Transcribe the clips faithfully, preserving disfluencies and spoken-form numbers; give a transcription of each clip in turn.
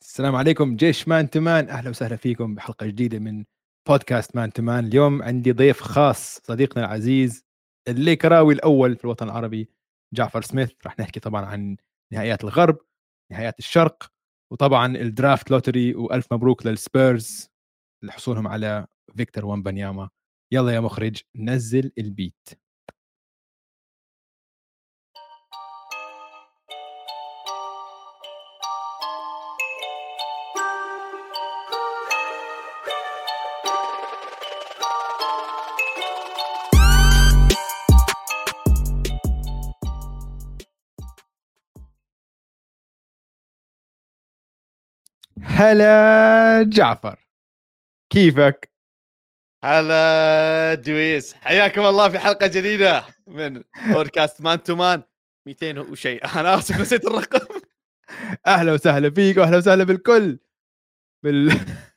السلام عليكم جيش مان تمان، أهلا وسهلا فيكم بحلقة جديدة من بودكاست مان تمان. اليوم عندي ضيف خاص، صديقنا العزيز الليكراوي الأول في الوطن العربي جعفر سميث. رح نحكي طبعا عن نهائيات الغرب، نهائيات الشرق، وطبعا الدرافت لوتري، وألف مبروك للسبيرز لحصولهم على فيكتور ومبانياما. يلا يا مخرج نزل البيت. هلا جعفر، كيفك؟ هلا دويس، حياكم الله في حلقة جديدة من بودكاست مان تو مان مئتين وشيء. أنا آسف نسيت الرقم. أهلا وسهلا فيك وأهلا وسهلا بالكل بال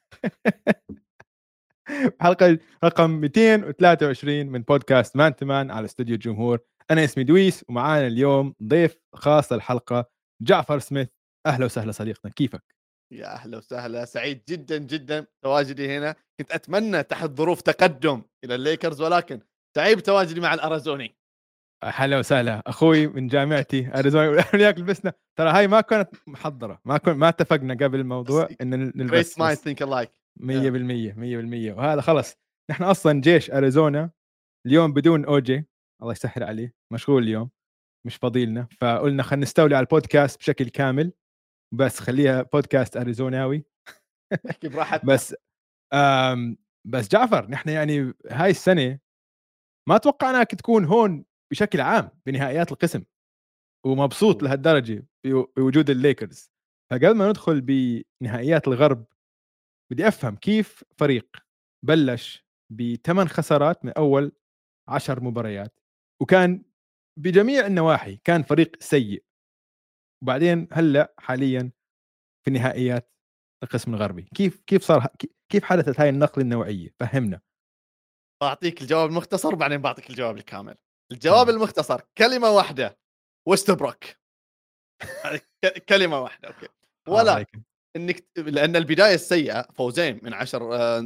حلقة رقم مئتين وثلاثة وعشرين من بودكاست مان تمان على استوديو الجمهور. أنا اسمي دويس ومعانا اليوم ضيف خاص الحلقة جعفر سميث. أهلا وسهلا صديقنا، كيفك؟ يا أهلا وسهلا، سعيد جدا جدا تواجدي هنا. كنت أتمنى تحت ظروف تقدم إلى الليكرز، ولكن سعيد تواجدي مع الأريزوني. هلا وسهلا أخوي من جامعتي أريزونا. وياك لبسنا، ترى هاي ما كانت محضرة، ما كن ما اتفقنا قبل الموضوع إن نلبس. Great mind think alike. مية بالمية مية بالمية. وهذا خلص، نحن أصلا جيش أريزونا اليوم بدون أوجي، الله يسهل عليه، مشغول اليوم مش فاضيلنا، فقلنا خلينا نستولي على البودكاست بشكل كامل، بس خليها بودكاست أريزوناوي. احكي براحتنا. بس آم بس جعفر، نحن يعني هاي السنة ما توقعناك تكون هون بشكل عام بنهائيات القسم، ومبسوط لهالدرجة بوجود الليكرز. فقبل ما ندخل بنهائيات الغرب، بدي أفهم كيف فريق بلش بثمان خسارات من أول عشر مباريات، وكان بجميع النواحي كان فريق سيء، وبعدين هلأ حاليا في نهائيات القسم الغربي. كيف كيف صار كيف حدثت هاي النقلة النوعية؟ فهمنا. بعطيك الجواب المختصر بعدين بعطيك الجواب الكامل. الجواب مم. المختصر كلمة واحدة: وستبروك. كلمة واحدة. أوكي. ولا آه انك لان البدايه السيئه، فوزين من عشر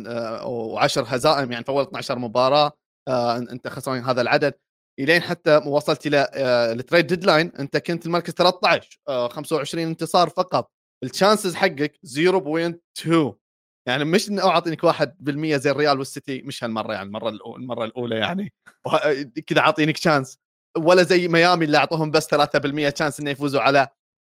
وعشر هزائم يعني في اول اثنتي عشرة مباراه. انت خسران هذا العدد الين حتى وصلت الى التريد ديدلاين، انت كنت المركز ثلاثة عشر، خمسة وعشرين انتصار فقط. الشانسز حقك صفر فاصلة اثنين، يعني مش انه اعطينك واحد بالمية زي الريال والسيتي، مش هالمره يعني المره المره الاولى يعني كذا اعطينك شانس، ولا زي ميامي اللي اعطوهم بس ثلاثة بالمية شانس انه يفوزوا على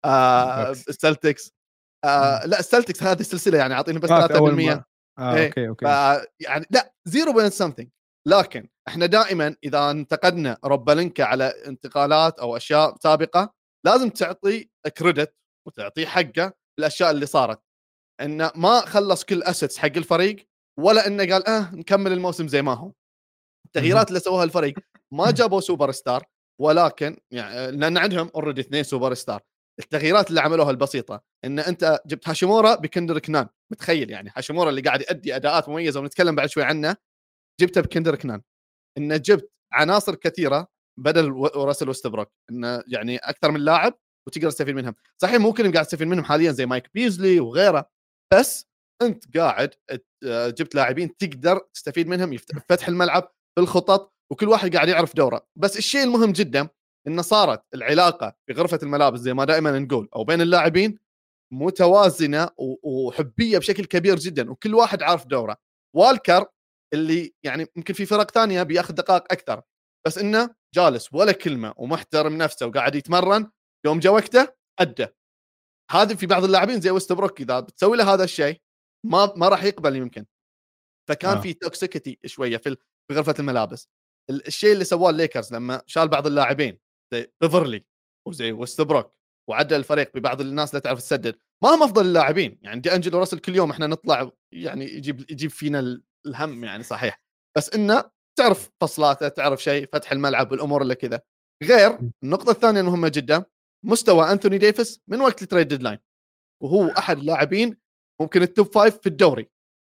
السلتكس. آه لا السلتكس هذه السلسله يعني عاطيني بس ثلاثة بالمية. اه إيه. اوكي اوكي. يعني لا صفر بوينت something. لكن احنا دائما اذا انتقدنا روبالينكا على انتقالات او اشياء سابقه، لازم تعطي كريدت وتعطيه حقه الاشياء اللي صارت، انه ما خلص كل اسيتس حق الفريق، ولا انه قال اه نكمل الموسم زي ما هو. التغييرات اللي سووها الفريق ما جابوا سوبر ستار، ولكن يعني لان عندهم اوريدي اثنين سوبر ستار. التغييرات اللي عملوها البسيطه ان انت جبت هاشيمورا بكندريك نان. متخيل يعني هاشيمورا اللي قاعد يؤدي اداءات مميزه ونتكلم بعد شوي عنه، جبته بكندريك نان. ان جبت عناصر كثيره بدل راسل وستبروك، انه يعني اكثر من لاعب وتقدر تستفيد منهم. صحيح ممكن قاعد تستفيد منهم حاليا زي مايك بيزلي وغيره، بس انت قاعد جبت لاعبين تقدر تستفيد منهم، فتح الملعب بالخطط، وكل واحد قاعد يعرف دوره. بس الشيء المهم جدا ان صارت العلاقه في غرفه الملابس زي ما دائما نقول او بين اللاعبين متوازنه وحبيه بشكل كبير جدا، وكل واحد عارف دوره. والكر اللي يعني يمكن في فرق ثانيه بياخذ دقائق اكثر، بس انه جالس ولا كلمه ومحترم نفسه وقاعد يتمرن، يوم جا وقته ادى. هذا في بعض اللاعبين زي وستبروك اذا بتسوي له هذا الشيء ما ما راح يقبل يمكن. فكان آه. في توكسيكيتي شويه في في غرفه الملابس. الشيء اللي سواه الليكرز لما شال بعض اللاعبين زي بيفرلي وزي وستبروك وعدل الفريق ببعض الناس اللي تعرف تسدد، ما هم افضل اللاعبين يعني. دي انجلو راسل كل يوم احنا نطلع يعني يجيب يجيب فينا الهم يعني صحيح، بس انه تعرف فصلاته، تعرف شيء فتح الملعب والامور اللي كذا. غير النقطه الثانيه المهمه جدا، مستوى أنثوني ديفيس من وقت التريد ديدلاين، وهو احد اللاعبين ممكن التوب فايف في الدوري.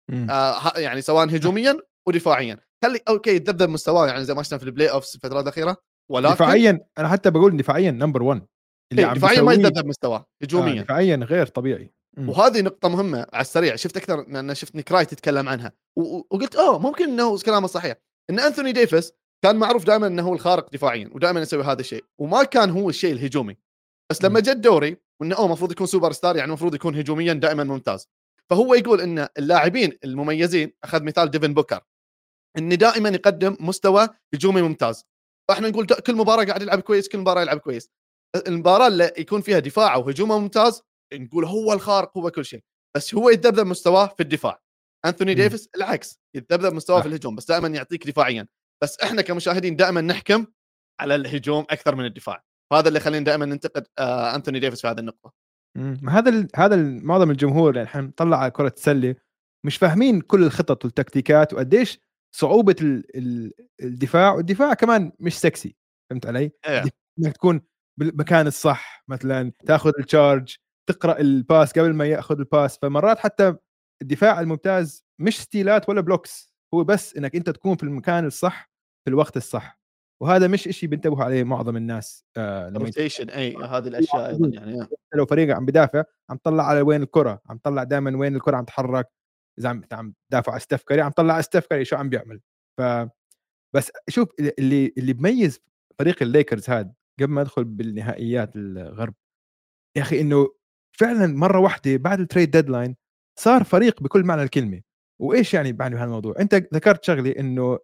آه يعني سواء هجوميا ودفاعيا. خلي اوكي يتذبذب مستواه يعني زي ما شفنا في البلاي اوفس الفترات الاخيره، ولكن دفاعيا انا حتى بقول دفاعيا نمبر واحد اللي عم دفاعيا ما يتذبذب مستواه. هجوميا آه دفاعيا غير طبيعي. وهذه نقطة مهمة على السريع، شفت أكثر لأن شفت نيك رايت يتكلم عنها وقلت أوه ممكن إنه كلامه صحيح، إن أنثوني ديفيس كان معروف دائما إنه هو الخارق دفاعيا ودائما يسوي هذا الشيء وما كان هو الشيء الهجومي، بس لما جاء الدوري وإنه أوه مفروض يكون سوبر ستار يعني مفروض يكون هجوميا دائما ممتاز، فهو يقول إن اللاعبين المميزين أخذ مثال ديفن بوكر إن دائما يقدم مستوى هجومي ممتاز، فإحنا نقول كل مباراة قاعد يلعب كويس كل مباراة يلعب كويس، المباراة اللي يكون فيها دفاع وهجومه ممتاز نقول هو الخارق هو كل شيء، بس هو يتذبذب مستواه في الدفاع. أنثوني م. ديفيس العكس يتذبذب مستواه في الهجوم بس دائما يعطيك دفاعيا، بس احنا كمشاهدين دائما نحكم على الهجوم اكثر من الدفاع، هذا اللي خلينا دائما ننتقد آه أنثوني ديفيس في هذه النقطة. م. هذا ال... هذا ال... معظم الجمهور يعني احنا نطلع على كرة السلة مش فاهمين كل الخطط والتكتيكات وقديش صعوبة ال... ال... الدفاع، والدفاع كمان مش سكسي، فهمت علي؟ إيه. انك تكون بالمكان الصح، مثلا تاخذ التشارج، تقرا الباس قبل ما ياخذ الباس، فمرات حتى الدفاع الممتاز مش ستيلات ولا بلوكس، هو بس انك انت تكون في المكان الصح في الوقت الصح، وهذا مش إشي بينتبهوا عليه معظم الناس. آه لما روتيشن اي هذه الاشياء ايضا يعني لو فريق عم بدافع عم طلع على وين الكره، عم طلع دائما وين الكره عم تتحرك، اذا عم عم دافع على ستيف كاري عم طلع على ستيف كاري شو عم بيعمل. ف بس شوف اللي اللي بميز فريق الليكرز هاد قبل ما ادخل بالنهائيات الغرب يا اخي انه فعلا مره واحده بعد التريد ديدلاين صار فريق بكل معنى الكلمه. وايش يعني بعني بهالموضوع؟ انت ذكرت شغله انه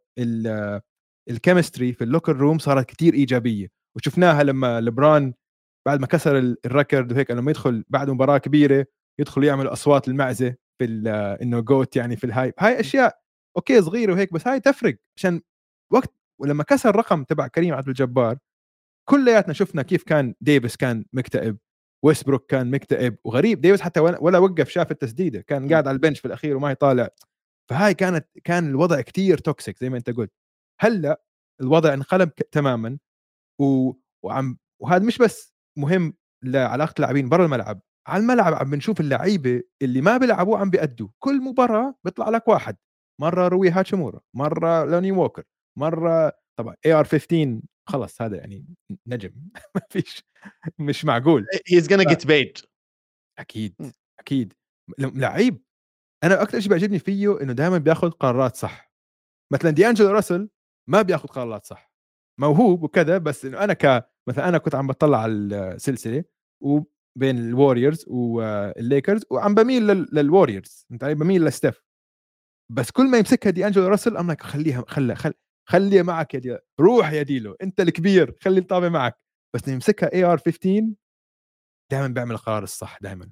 الكيمستري في اللوكر روم صارت كتير ايجابيه، وشفناها لما لبران بعد ما كسر الريكورد وهيك لما يدخل بعد مباراه كبيره يدخل يعمل اصوات المعزه في انه جوت يعني في الهايب، هاي اشياء اوكي صغيره وهيك بس هاي تفرق عشان وقت. ولما كسر الرقم تبع كريم عبد الجبار كلياتنا شفنا كيف كان ديفيس كان مكتئب، ويسبروك كان مكتئب، وغريب ديفيس حتى ولا وقف شاف التسديده كان قاعد على البنش في الاخير وما يطالع. فهاي كانت كان الوضع كتير توكسيك زي ما انت قلت. هلا الوضع انقلب تماما و... وعم وهذا مش بس مهم لعلاقه اللاعبين برا الملعب، على الملعب عم بنشوف اللعيبه اللي ما بيلعبوا عم بيأدوا، كل مباراه بيطلع لك واحد، مره روي هاتشيمورا، مره لوني ووكر، مره طبعا اي ار خمسة عشر خلص هذا يعني نجم ما فيش مش معقول. he's gonna get paid اكيد اكيد لعيب. انا اكثر شيء بيعجبني فيه انه دائما بياخذ قرارات صح. مثلا دي انجلو راسل ما بياخذ قرارات صح، موهوب وكذا، بس انه انا ك مثلا انا كنت عم بطلع على السلسله وبين الواريورز والليكرز وعم بميل للواريورز، انت عارف بميل لستيف، بس كل ما يمسكها دي انجلو راسل امك خليها خلى خل خليها معك يا دي، روح يا ديلو انت الكبير خلي الطابه معك، بس يمسكها اي ار خمسة عشر دائما بيعمل القرار الصح دائما،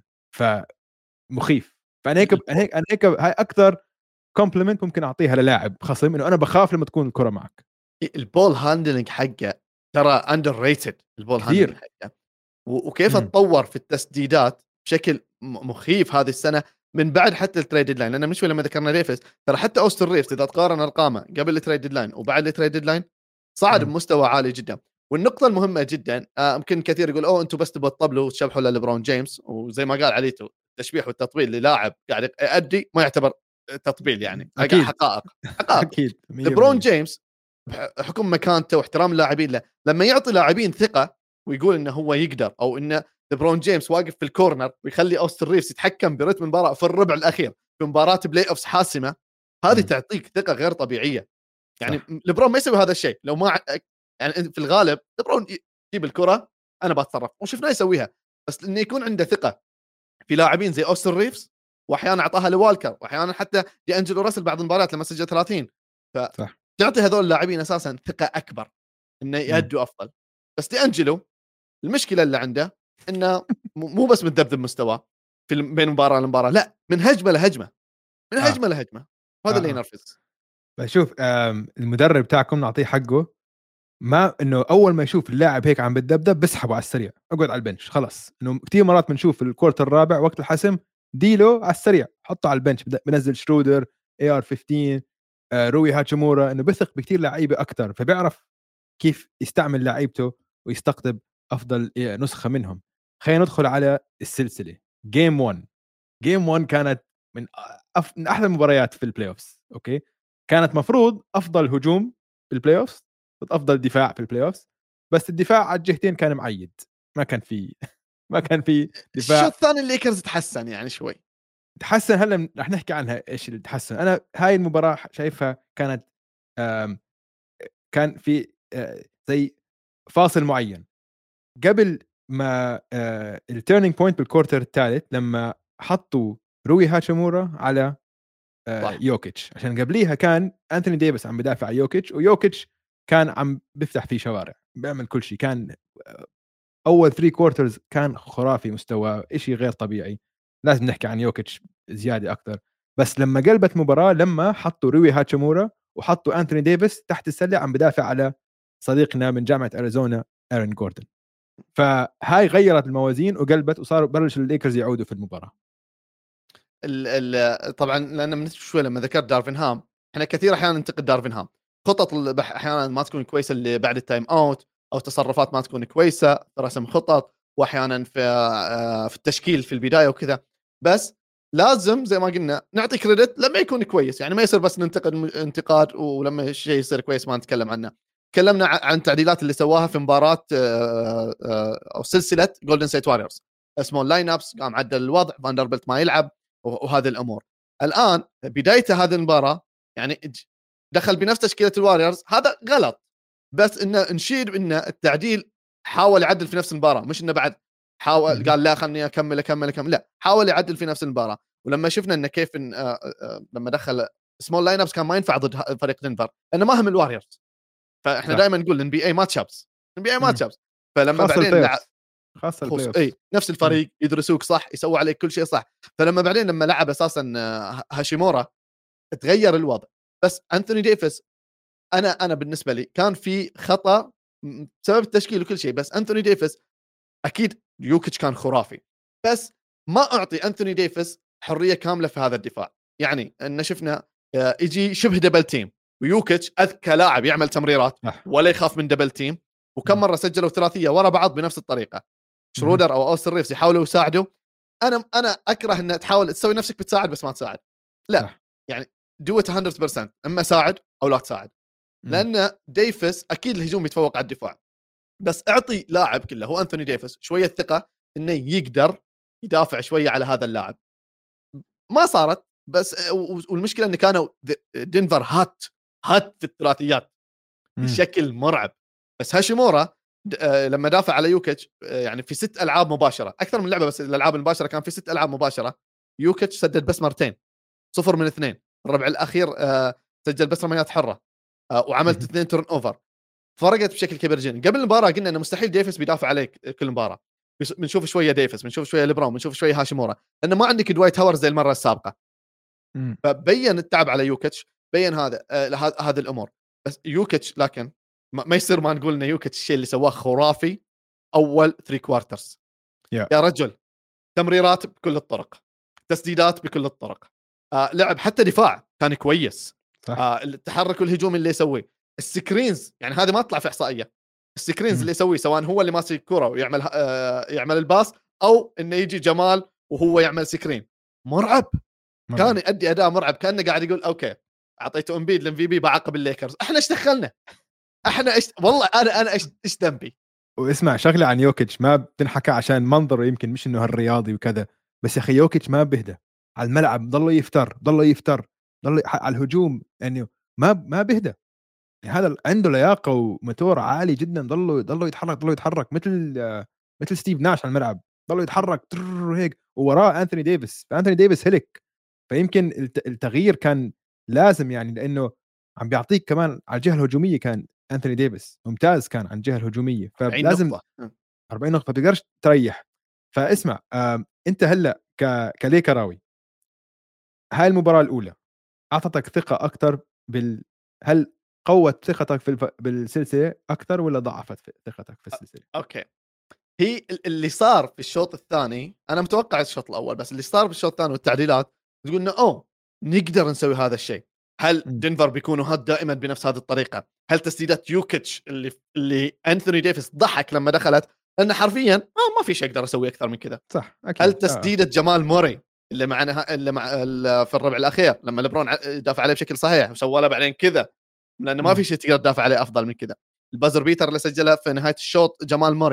فمخيف. فانا هيك انا هيك انا هيك هاي اكثر كومبلمنت ممكن اعطيها للاعب خصم، انه انا بخاف لما تكون الكره معك. البول هاندلنج حقه ترى اندر ريتد، البول هاندلنج حقه وكيف تطور في التسديدات بشكل مخيف هذه السنه من بعد حتى التريد ديدلاين. لان مش لما ذكرنا ريفس ترى حتى اوستن ريفز اذا تقارن ارقامه قبل التريد ديدلاين وبعد التريد ديدلاين صعد بمستوى عالي جدا. والنقطه المهمه جدا يمكن آه كثير يقول اوه انتم بس تبغوا تطبلوا وتشبحوا للبرون جيمس، وزي ما قال عليتو التشبيح والتطبيل للاعب قاعد يؤدي ما يعتبر تطبيل، يعني أكيد. حقائق حقائق اكيد لبرون جيمس بحكم مكانته واحترام اللاعبين له لما يعطي لاعبين ثقه ويقول انه هو يقدر، او انه لبرون جيمس واقف في الكورنر ويخلي اوستن ريفز يتحكم برتم المباراه في الربع الاخير في مباراه بلاي اوفس حاسمه، هذه تعطيك ثقه غير طبيعيه. يعني صح. لبرون ما يسوي هذا الشيء لو ما يعني في الغالب لبرون يجيب الكره انا بتصرف وشفناه يسويها، بس انه يكون عنده ثقه في لاعبين زي اوستن ريفز واحيانا اعطاها لوالكر واحيانا حتى دي انجلو راسل بعض المباريات لما سجل ثلاثين، فتعطي هذول اللاعبين اساسا ثقه اكبر انه يأدوا افضل. بس دي انجلو المشكله اللي عنده انه مو بس متذبذب مستواه في بين مباراه لمباراه، لا من هجمه لهجمه من آه. هجمه لهجمه، هذا آه. اللي ينرفز. بشوف المدرب تاعكم نعطيه حقه، ما انه اول ما يشوف اللاعب هيك عم بتدبدب بسحبه على السريع اقعد على البنش خلص. انه كثير مرات بنشوف الكورت الرابع وقت الحسم ديلو على السريع حطه على البنش، بنزل شرودر اي ار خمسة عشر آه روي هاتشيمورا، انه بثق بكثير لعيبه اكثر فبيعرف كيف يستعمل لعيبته ويستقطب افضل نسخه منهم. خلينا ندخل على السلسله. جيم واحد جيم واحد كانت من أف... من احلى المباريات في البلاي اوفز. اوكي كانت مفروض افضل هجوم في البلاي اوفز افضل دفاع في البلاي اوفز، بس الدفاع على الجهتين كان معيد، ما كان في ما كان في الشوط دفاع. الثاني الليكرز تحسن يعني شوي تحسن. هلا رح نحكي عنها ايش اللي تحسن. انا هاي المباراه شايفها كانت كان في زي فاصل معين قبل ما التيرنينج بوينت بالكورتر الثالث لما حطوا روي هاشيمورا على صح. يوكيتش، عشان قبليها كان أنثوني ديفيس عم بدافع على يوكيتش، ويوكيتش كان عم بيفتح فيه شوارع، بيعمل كل شيء. كان اول ثلاثة كوارترز كان خرافي، مستوى شيء غير طبيعي. لازم نحكي عن يوكيتش زياده اكثر. بس لما قلبت مباراه لما حطوا روي هاتشيمورا وحطوا أنثوني ديفيس تحت السله عم بدافع على صديقنا من جامعه اريزونا ايرن جوردن، فهاي غيرت الموازين وقلبت وصاروا بلش الليكرز يعودوا في المباراه. ال ال طبعا لان من شوي لما ذكرت دارفن هام، احنا كثير احيانا ننتقد دارفن هام، خطط احيانا ما تكون كويسه اللي بعد التايم اوت، او تصرفات ما تكون كويسه رسم خطط، واحيانا في في التشكيل في البدايه وكذا. بس لازم زي ما قلنا نعطي كريدت لما يكون كويس، يعني ما يصير بس ننتقد انتقاد ولما الشيء يصير كويس ما نتكلم عنه. تكلمنا عن التعديلات اللي سواها في مباراه او سلسله جولدن ستيت واريورز، اسمه لاين ابس، قام عدل الوضع، فاندربلت ما يلعب وهذه الامور. الان بدايته هذه المباراه يعني دخل بنفس تشكيله الواريورز، هذا غلط، بس انه نشير انه التعديل حاول يعدل في نفس المباراه، مش انه بعد حاول قال لا خلني اكمل اكمل اكمل، لا حاول يعدل في نفس المباراه. ولما شفنا انه كيف إن آآ آآ لما دخل سمول لاين ابس كان ما ينفع ضد فريق دنفر لانه ما هم الواريورز، فاحنا دائما نقول ان بي اي ماتش ابس، ان بي اي ماتش ابس. فلما بعدين لعب خاصه البلاي اوف اي نفس الفريق مم. يدرسوك صح، يسووا عليك كل شيء صح. فلما بعدين لما لعب اساسا هاشيمورا تغير الوضع. بس أنثوني ديفيس انا انا بالنسبه لي كان في خطا بسبب التشكيل وكل شيء، بس أنثوني ديفيس اكيد يوكيتش كان خرافي، بس ما اعطي أنثوني ديفيس حريه كامله في هذا الدفاع. يعني ان شفنا يجي شبه دبل تيم، ويوكيتش اذكى لاعب يعمل تمريرات ولا يخاف من دبل تيم، وكم مره سجلوا ثلاثيه ورا بعض بنفس الطريقه. شرودر او اوستن ريفز يحاولوا يساعدوا. انا انا اكره ان تحاول تسوي نفسك بتساعد بس ما تساعد، لا صح. يعني دو ات مية بالمية، اما ساعد او لا تساعد، لان ديفيس اكيد الهجوم يتفوق على الدفاع، بس اعطي لاعب كله هو أنثوني ديفيس شويه ثقه انه يقدر يدافع شويه على هذا اللاعب. ما صارت، بس والمشكله ان كانوا دنفر هات هات في الثلاثيات بشكل مرعب. بس هاشيمورا لما دافع على يوكيتش يعني في ست العاب مباشره، اكثر من لعبه، بس الالعاب المباشره كان في ست العاب مباشره، يوكيتش سدد بس مرتين، صفر من اثنين. الربع الاخير سجل بس رميات حره وعملت اثنين تورن اوفر، فرقت بشكل كبير جدا. قبل المباراه قلنا انه مستحيل ديفيس بيدافع عليك كل مباراه، بنشوف شويه ديفيس، بنشوف شويه ليبرون، بنشوف شويه هاشيمورا، لانه ما عندك دوايت هاورز زي المره السابقه. فبين التعب على يوكيتش، بين هذا آه هذه الامور. بس يوكيتش لكن ما, ما يصير ما نقول ان يوكيتش الشيء اللي سواه خرافي اول ثلاثة كوارترز. yeah. يا رجل تمريرات بكل الطرق، تسديدات بكل الطرق، آه لعب حتى دفاع كان كويس، آه التحرك والهجوم اللي يسويه، السكرينز يعني هذه ما تطلع في احصائيه، السكرينز اللي يسويه سواء هو اللي ماسك الكره ويعمل آه يعمل الباس، او انه يجي جمال وهو يعمل سكرين، مرعب. مرعب. كان يؤدي اداء مرعب، كانه قاعد يقول اوكي اعطيته امبيد للام في بي بعاقب الليكرز، احنا ايش دخلنا؟ احنا ايش والله انا انا ايش ايش ذنبي؟ واسمع شغله عن يوكيتش ما بتنحكى عشان منظره يمكن مش انه هالرياضي وكذا، بس يا اخي يوكيتش ما بهدى على الملعب، ضله يفتر ضله يفتر ضله على الهجوم، يعني ما ما بهدى. يعني هذا عنده لياقه وموتور عالي جدا، ضله ضله يتحرك ضله يتحرك مثل مثل ستيف ناش على الملعب، ضله يتحرك هيك، ووراه أنثوني ديفيس، فأنثوني ديفيس هلك. فيمكن التغيير كان لازم، يعني لانه عم بيعطيك كمان على الجهه الهجوميه، كان أنثوني ديفيس ممتاز كان عن الجهه الهجوميه، فلازم أربعين نقطه بتقدرش تريح. فاسمع انت هلا ك كليكراوي، هاي المباراه الاولى اعطتك ثقه اكثر بال هل قوت ثقتك في الف... بالسلسله اكثر ولا ضعفت في ثقتك في السلسله؟ اوكي، هي اللي صار في الشوط الثاني انا متوقع الشوط الاول، بس اللي صار في الشوط الثاني والتعديلات تقول انه اوه نقدر نسوي هذا الشيء. هل دنفر بيكونوا هاد دائما بنفس هذه الطريقه؟ هل تسديدات يوكيتش اللي اللي أنثوني ديفيس ضحك لما دخلت، لانه حرفيا آه ما في شيء اقدر اسوي اكثر من كذا، صح أكيد. هل تسديده آه. جمال موري اللي معنا اللي مع في الربع الاخير لما لبرون دافع عليه بشكل صحيح وسوى له بعدين كذا، لانه ما في شيء تقدر تدافع عليه افضل من كذا. البازر بيتر اللي سجلها في نهايه الشوط جمال موري،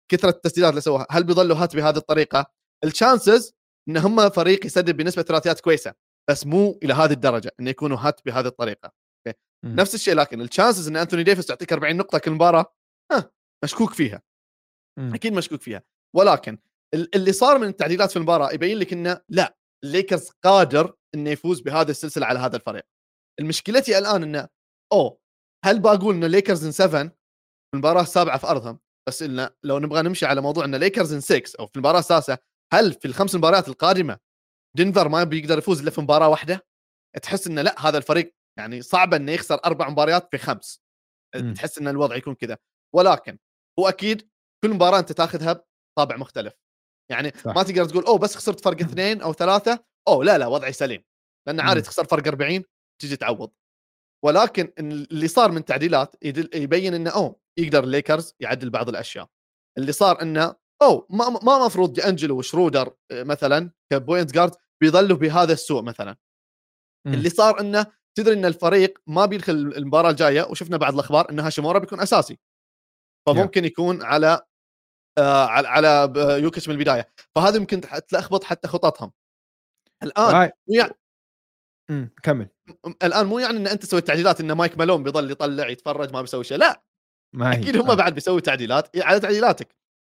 كثره التسديدات اللي سووها هل بيضلوا هات بهذه الطريقه؟ الشانسز ان هم فريق يسدد بنسبه ثلاثيات كويسه بس مو الى هذه الدرجه انه يكونوا هات بهذه الطريقه. أوكي. نفس الشيء لكن الشانسز ان انتوني ديفيس يعطيك أربعين نقطه كل مباراه ها مشكوك فيها. م. اكيد مشكوك فيها. ولكن اللي صار من التعديلات في المباراه يبين لك انه لا الليكرز قادر انه يفوز بهذه السلسله على هذا الفريق. المشكلتي الان انه او هل بقول ان ليكرز ان سبعة في المباراه السابعه في ارضهم بس إلنا لو نبغى نمشي على موضوع ان ليكرز ان ستة او في المباراه السادسه هل في الخمس مباريات القادمه دنفر ما بيقدر يفوز الا في مباراه واحده؟ تحس انه لا هذا الفريق يعني صعب انه يخسر اربع مباريات في خمس. م. تحس ان الوضع يكون كذا. ولكن هو اكيد كل مباراه انت تاخذها بطابع مختلف. يعني صح. ما تقدر تقول اوه بس خسرت فرق اثنين او ثلاثه اوه لا لا وضعي سليم لان عادي م. تخسر فرق أربعين تجي تعوض. ولكن اللي صار من تعديلات يبين انه اوه يقدر الليكرز يعدل بعض الاشياء. اللي صار انه اوه ما ما مفروض دي انجلو وشرودر مثلا كبوينت جارد بيظلوا بهذا السوء مثلا. م. اللي صار انه تدري ان الفريق ما بيدخل المباراه الجايه وشفنا بعض الاخبار انه هاشيمورا بيكون اساسي فممكن يكون على آه على على يوكيتش من البدايه فهذا يمكن تلخبط حتى خططهم الان. وهاي... مو يعني م. كمل. الان مو يعني ان انت سويت تعديلات ان مايك مالون بيضل يطلع يتفرج ما بيسوي شيء لا ما هي. اكيد هم آه. بعد بيسوي تعديلات على تعديلاتك.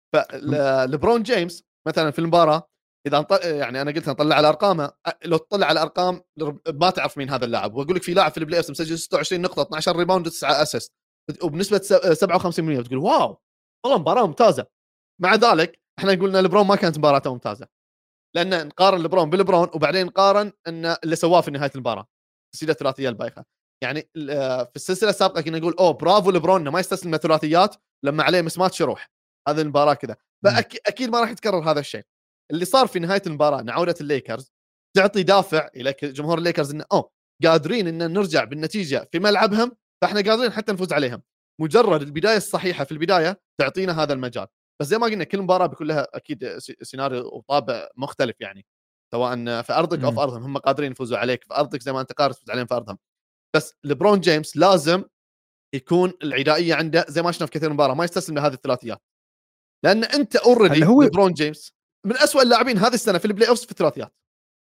فلبرون جيمس مثلا في المباراه اذا نط... يعني انا قلت نطلع على ارقامه لو تطلع على ارقام ما تعرف مين هذا اللاعب واقول لك في لاعب في البلاي اوف مسجل ستة وعشرين نقطه اثنا عشر ريباوند وتسعة اسيست وبنسبه سبعة وخمسين بالمئة بتقول واو والله مباراه ممتازه. مع ذلك احنا قلنا لبرون ما كانت مباراته ممتازه لان نقارن لبرون بلبرون وبعدين نقارن ان اللي سواه في نهايه المباراه تسديده الثلاثيه البايخه. يعني في السلسله السابقه كنا نقول اوه برافو لبرون انه ما يستسلم للثلاثيات لما عليه مسمات يروح هذه المباراه كذا. فاكيد ما راح يتكرر هذا الشيء. اللي صار في نهايه المباراه ان عوده الليكرز تعطي دافع الى جمهور الليكرز انه اوه قادرين ان نرجع بالنتيجه في ملعبهم فاحنا قادرين حتى نفوز عليهم. مجرد البدايه الصحيحه في البدايه تعطينا هذا المجال. بس زي ما قلنا كل مباراه بيكون لها اكيد سيناريو وطابع مختلف يعني سواء في ارضك او في ارضهم هم قادرين يفوزوا عليك في ارضك زي ما انت قادر تفوز عليهم في ارضهم. بس لبرون جيمس لازم يكون العدائيه عنده زي ما شفنا في كثير من مباراه ما يستسلم لهذه الثلاثيات لان انت اوريدي هو... لبرون جيمس من أسوأ اللاعبين هذه السنه في البلاي اوفز في الثلاثيات.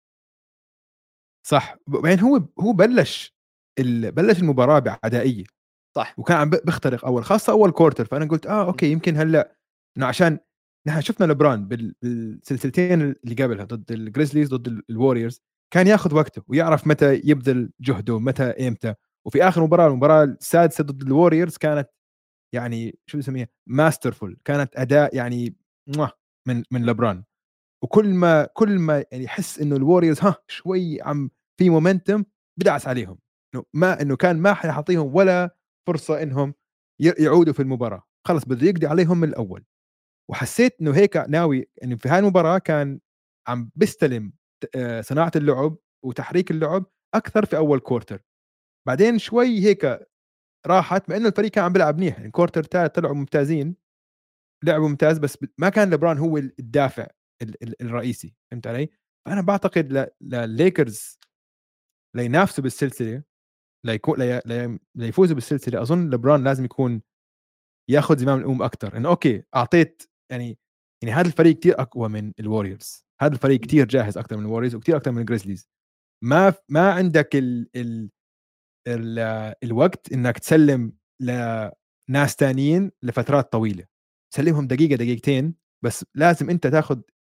صح. يعني هو هو بلش ال... بلش المباراه بعدائيه صح وكان عم بيخترق اول خاصه اول كورتر فانا قلت اه اوكي يمكن هلا انه عشان نحن شفنا لبران بالسلسلتين اللي قبلها ضد الجريزليز ضد الواريورز كان ياخذ وقته ويعرف متى يبذل جهده متى ايمتى. وفي اخر مباراه المباراه السادسه ضد الواريورز كانت يعني شو بسميها ماسترفول كانت اداء يعني من من لبران. وكل ما كل ما يعني يحس انه الواريورز ها شوي عم في مومنتم بدعس عليهم انه ما انه كان ما حيعطيهم ولا فرصه انهم يعودوا في المباراه خلص بده يقضي عليهم من الاول. وحسيت انه هيك ناوي انه في هاي المباراه كان عم بيستلم صناعه اللعب وتحريك اللعب اكثر في اول كورتر. بعدين شوي هيك راحت مع انه الفريق كان عم بيلعب منيح الكورتر الثالث طلعوا ممتازين لعبوا ممتاز بس ما كان لبران هو الدافع الرئيسي. فهمت علي؟ فانا بعتقد للليكرز لينافسوا بالسلسله ليكون لي ليفوزوا بالسلسله اظن لبران لازم يكون ياخذ زمام الامور اكثر انه اوكي اعطيت يعني يعني هذا الفريق كتير اقوى من الواريورز هذا الفريق كتير جاهز اكثر من الواريورز وكتير اكثر من الجريزليز. ما ما عندك ال ال ال الوقت انك تسلم لناس تانيين لفترات طويله سلمهم دقيقه دقيقتين بس لازم انت تاخذ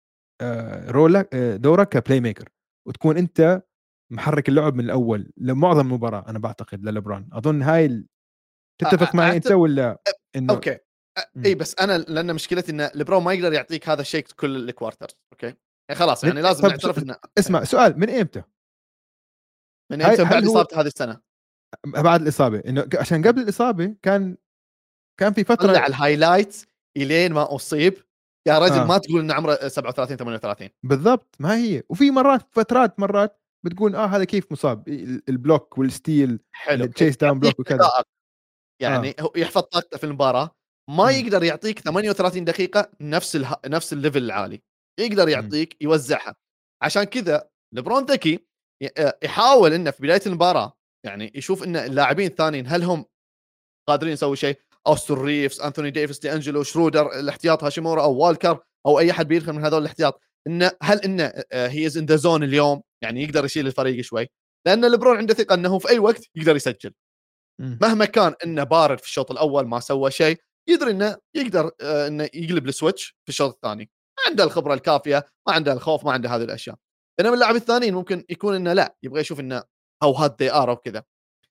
رولك دورك كبلاي ميكر وتكون انت محرك اللعب من الاول لمعظم المباراه. انا بعتقد للبران اظن هاي ال... تتفق معي انت ولا انه اوكي اي بس انا لان مشكلتي ان لبرون ما يقدر يعطيك هذا الشيء كل الكوارتر اوكي يعني خلاص يعني لازم نعترف انه اسمع سؤال من امتى من امتى بعد اصابته هذه السنه بعد الاصابه انه عشان قبل الاصابه كان كان في فتره طلع الهايلايتس الين ما اصيب يا رجل آه. ما تقول ان عمره سبعة وثلاثين ثمانية وثلاثين بالضبط. ما هي وفي مرات فترات مرات بتقول اه هذا كيف مصاب البلوك والستيل التشيس داون بلوك وكذا يعني آه. يحفظ طاقته في المباراه ما م. يقدر يعطيك ثمانية وثلاثين دقيقه نفس اله... نفس الليفل العالي يقدر يعطيك م. يوزعها. عشان كذا لبرون ذكي يحاول انه في بدايه المباراه يعني يشوف ان اللاعبين الثانيين هل هم قادرين يسوي شيء اوستن ريفز انثوني ديفيس دي انجلو شرودر الاحتياط هاشيمورا او والكر او اي احد بيدخل من هذول الاحتياط انه هل انه هي از ان ذا زون اليوم يعني يقدر يشيل الفريق شوي لان ليبرون عنده ثقه انه في اي وقت يقدر يسجل م. مهما كان انه بارد في الشوط الاول ما سوى شيء يدري انه يقدر آه، انه يقلب السويتش في الشوط الثاني عنده الخبره الكافيه ما عنده الخوف ما عنده هذه الاشياء بينما اللاعب الثانيين ممكن يكون انه لا يبغى يشوف انه هو هاد دي ار او كذا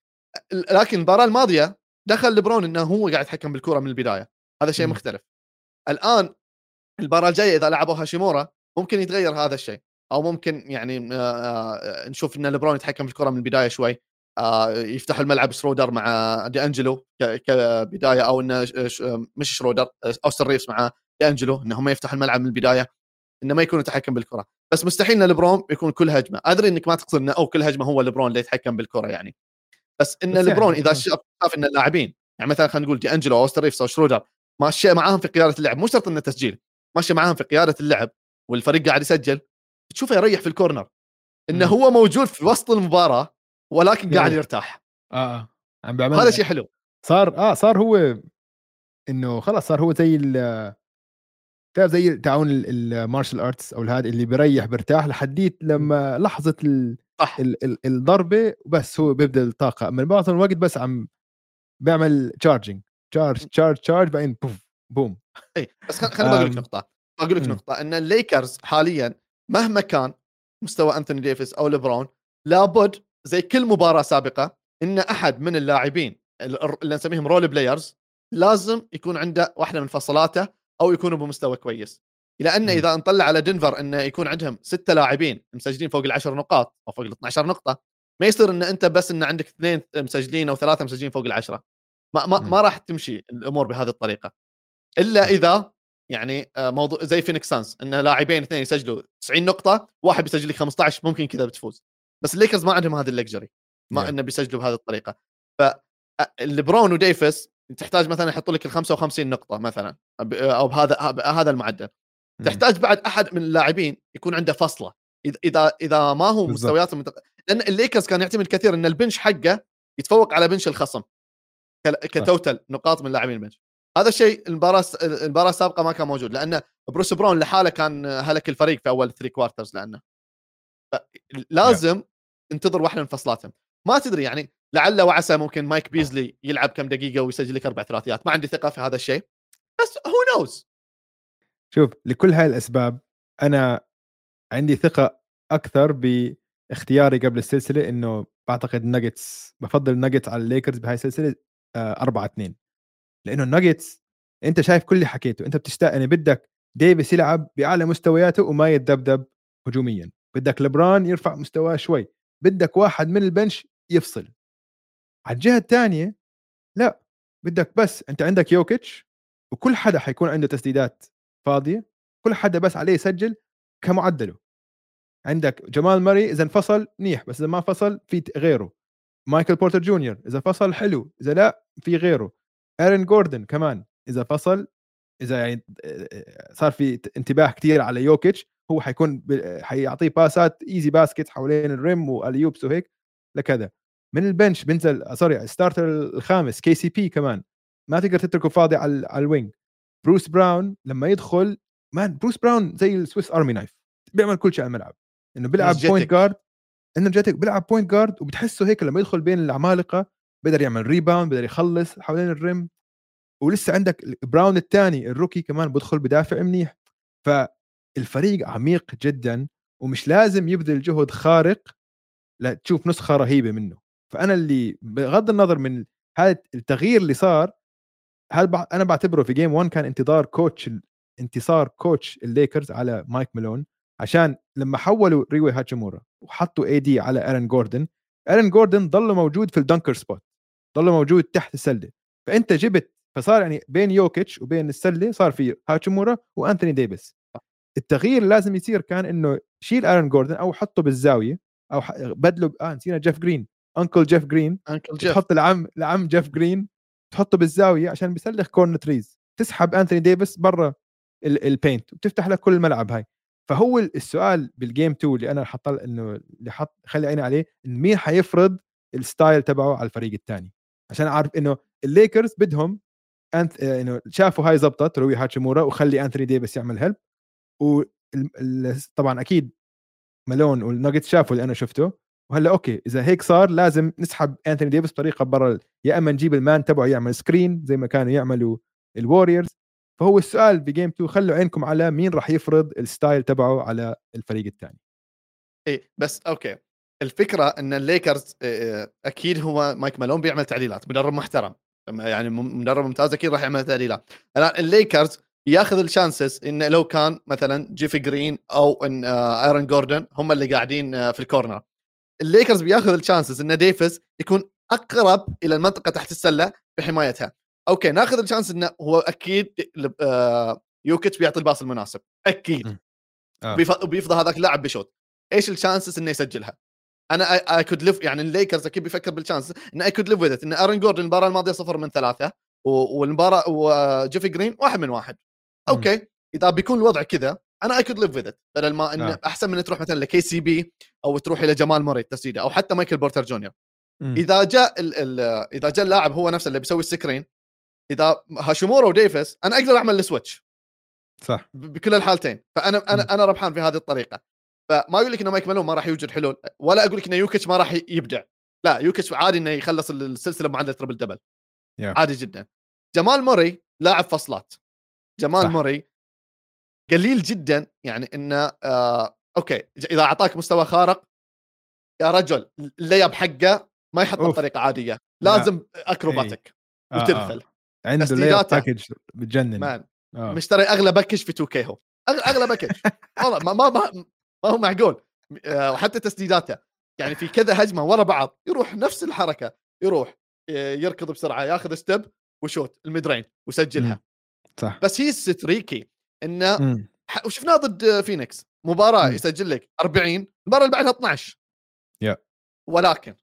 لكن المباراه الماضيه دخل لبرون انه هو قاعد يتحكم بالكره من البدايه هذا شيء م. مختلف الان المباراه الجايه اذا لعبوا هاشيمورا ممكن يتغير هذا الشيء او ممكن يعني آه نشوف ان لبرون يتحكم بالكره من البدايه شوي آه يفتح الملعب شرودر مع دي انجلو كبدايه او انه مش شرودر اوستن ريفز مع دي انجلو انهم يفتحوا الملعب من البدايه انه ما يكون يتحكم بالكره بس مستحيل ان لبرون يكون كل هجمه ادري انك ما تقصد انه او كل هجمه هو لبرون اللي يتحكم بالكره يعني بس ان بس لبرون يعني اذا شاف ان اللاعبين يعني مثلا خلينا نقول دي انجلو او اوستن ريفز او شرودر ماشي معاهم في قياده اللعب مو شرط انه تسجيل ماشي معاهم في قياده اللعب والفريق قاعد يسجل تشوفه يريح في الكورنر انه هو موجود في وسط المباراه ولكن قاعد يرتاح اه اه عم بيعمل هذا شيء حلو صار اه صار هو انه خلاص صار هو زي تعرف زي تعاون المارشال ارتس او هذا اللي بيريح برتاح لحديت لما لحظه ال صح ال ال الضربه وبس هو بيبدا الطاقه من بعض الوقت بس عم بيعمل تشارجينج تشارج تشارج تشارج بعدين بوف بوم اي بس خليني بقول لك نقطه بقول لك م. نقطه ان الليكرز حاليا مهما كان مستوى انثوني ديفيس او ليبرون لابد زي كل مباراه سابقه ان احد من اللاعبين اللي نسميهم رول بلايرز لازم يكون عنده واحده من فصلاته او يكونوا بمستوى كويس لان م. اذا نطلع على دنفر انه يكون عندهم ستة لاعبين مسجلين فوق العشر نقاط او فوق ال اثنتي عشرة نقطه ما يصير ان انت بس ان عندك اثنين مسجلين او ثلاثه مسجلين فوق العشرة ما ما, ما راح تمشي الامور بهذه الطريقه الا اذا يعني موضوع زي فينيكس سانز ان لاعبين اثنين يسجلوا تسعين نقطه واحد بيسجل لك خمسة عشر ممكن كذا بتفوز بس الليكرز ما عندهم هذا اللكجري ما yeah. انه بيسجلوا بهذه الطريقه فالبرون وديفيس تحتاج مثلا يحطوا لك ال خمسة وخمسين نقطه مثلا او بهذا هذا المعدل م. تحتاج بعد احد من اللاعبين يكون عنده فصله اذا اذا ما هو مستوياته متق... لان الليكرز كان يعتمد كثير ان البنش حقه يتفوق على بنش الخصم كتوتال نقاط من لاعبين البنش هذا الشيء المباراه المباراه السابقه ما كان موجود لان بروس براون لحاله كان هلك الفريق في اول ثلاثة كوارترز لانه لازم yeah. انتظر واحده من فصلاتهم ما تدري يعني لعل وعسى ممكن مايك بيزلي يلعب كم دقيقه ويسجل لك اربع ثلاثيات ما عندي ثقه في هذا الشيء بس هو نوز شوف لكل هاي الاسباب انا عندي ثقه اكثر باختياري قبل السلسله انه بعتقد الناجتس بفضل الناجتس على الليكرز بهاي السلسله أربعة اثنين لانه الناجتس انت شايف كل اللي حكيته انت بتشتاق يعني بدك ديفيس يلعب باعلى مستوياته وما يتذبذب هجوميا بدك لبران يرفع مستواه شوي بدك واحد من البنش يفصل على الجهه الثانيه لا بدك بس انت عندك يوكيتش وكل حدا حيكون عنده تسديدات فاضيه كل حدا بس عليه يسجل كمعدله عندك جمال ماري اذا انفصل منيح بس اذا ما فصل في غيره مايكل بورتر جونيور اذا فصل حلو اذا لا في غيره ايرن جوردن كمان اذا فصل اذا يعني صار في انتباه كتير على يوكيتش هو حيكون حيعطيه باسات ايزي باسكت حوالين الريم واليوبس وهيك لكذا من البنش بنزل سوري ستارتر الخامس كي سي بي كمان ما تقدر تتركه فاضي على على الوينج بروس براون لما يدخل مان بروس براون زي السويس ارمي نايف بيعمل كل شيء على الملعب انه بيلعب بوينت جارد انرجيتك بيلعب بوينت جارد وبتحسه هيك لما يدخل بين العمالقه بيقدر يعمل ريباوند بيقدر يخلص حوالين الريم ولسه عندك براون الثاني الروكي كمان بدخل بدافع منيح فالفريق عميق جدا ومش لازم يبذل جهد خارق لتشوف نسخه رهيبه منه فانا اللي بغض النظر من هذا التغيير اللي صار هل انا بعتبره في جيم واحد كان انتظار كوتش انتصار كوتش الليكرز على مايك ميلون عشان لما حولوا ريوي هاتشيمورا وحطوا اي دي على ايرن جوردن ايرن جوردن ضل موجود في الدنكر سبوت ضل موجود تحت السله فانت جبت فصار يعني بين يوكيتش وبين السله صار في هاتشيمورا وانثوني ديفيس التغيير لازم يصير كان انه شيل ايرن جوردن او حطه بالزاويه او بدله اه نسينا جيف جرين انكل جيف جرين انكل جيف تحط العم العم جيف جرين تحطه بالزاويه عشان بيسلخ كورن تريز تسحب انثوني ديفيس برا البينت وبتفتح لك كل الملعب هاي فهو السؤال بالجيم اتنين اللي انا حط انه اللي حط خلي عيني عليه إن مين حيفرض الستايل تبعه على الفريق الثاني عشان اعرف انه الليكرز بدهم انت انه شافوا هاي زبطت روي هاتشيمورا وخلي انثوني ديفيس يعمل هيلب. وطبعا اكيد مالون والناجتس شافوا اللي انا شفته وهلا اوكي اذا هيك صار لازم نسحب انثوني ديفيس بطريقه برا، يا اما نجيب المان تبعه يعمل سكرين زي ما كانوا يعملوا الواريورز. فهو السؤال بجيم تو خلوا عينكم على مين راح يفرض الستايل تبعه على الفريق الثاني. ايه بس اوكي الفكره ان الليكرز اكيد هو مايك مالون بيعمل تعديلات، مدرب محترم يعني مدرب ممتاز اكيد راح يعمل تعديلات. الان الليكرز ياخذ الشانسز انه لو كان مثلا جيفي جرين او ان ايرون جوردن هم اللي قاعدين في الكورنر، الليكرز بياخذ الشانسز ان ديفيس يكون اقرب الى المنطقه تحت السله بحمايتها. اوكي ناخذ الشانس انه هو اكيد يوكيتش بيعطي الباص المناسب اكيد آه. بيفضل هذاك اللاعب بشوت. ايش الشانسز انه يسجلها؟ انا اي كود ليف يعني الليكرز اكيد بيفكر بالشانس ان اي كود ليف وذ ان ارن جوردن المباراه الماضيه صفر من ثلاثه والمباراه وجيفي جرين واحد من واحد. اوكي م. اذا بيكون الوضع كذا انا اي كود ليف وذ بدل ما انه آه. احسن من تروح مثلا لكي سي بي او تروح الى جمال موري التسديده او حتى مايكل بورتر جونيور. م. اذا جاء ال ال اذا جاء اللاعب هو نفسه اللي بيسوي السكرين، اذا هاشيمورا وديفيس انا اقدر اعمل السويتش صح بكل الحالتين. فانا انا م. انا ربحان في هذه الطريقه. فما اقول لك انه مايك مالون ما راح يوجد حلول، ولا اقول لك انه يوكيتش ما راح يبدع. لا يوكيتش عادي انه يخلص السلسله بمعدل تربل دبل yeah. عادي جدا. جمال موري لاعب فصلات. جمال صح. موري قليل جدا يعني انه آه اوكي اذا اعطاك مستوى خارق يا رجل اللياب حقه ما يحطه بطريقه عاديه، لازم لا. اكروباتيك آه وترفل آه. عنده لياب باكج بتجنن. آه. مشتري اغلى باكج في تو كي هو اغلى باكج والله ما ما ما هو معقول. وحتى تسديداته يعني في كذا هجمه ورا بعض يروح نفس الحركه، يروح يركض بسرعه ياخذ ستيب وشوت الميدرين وسجلها. صح. بس هي ستريكي انه وشفناه ضد فينيكس مباراه مم. يسجل لك أربعين المباراه اللي بعدها اثناشر yeah. ولكن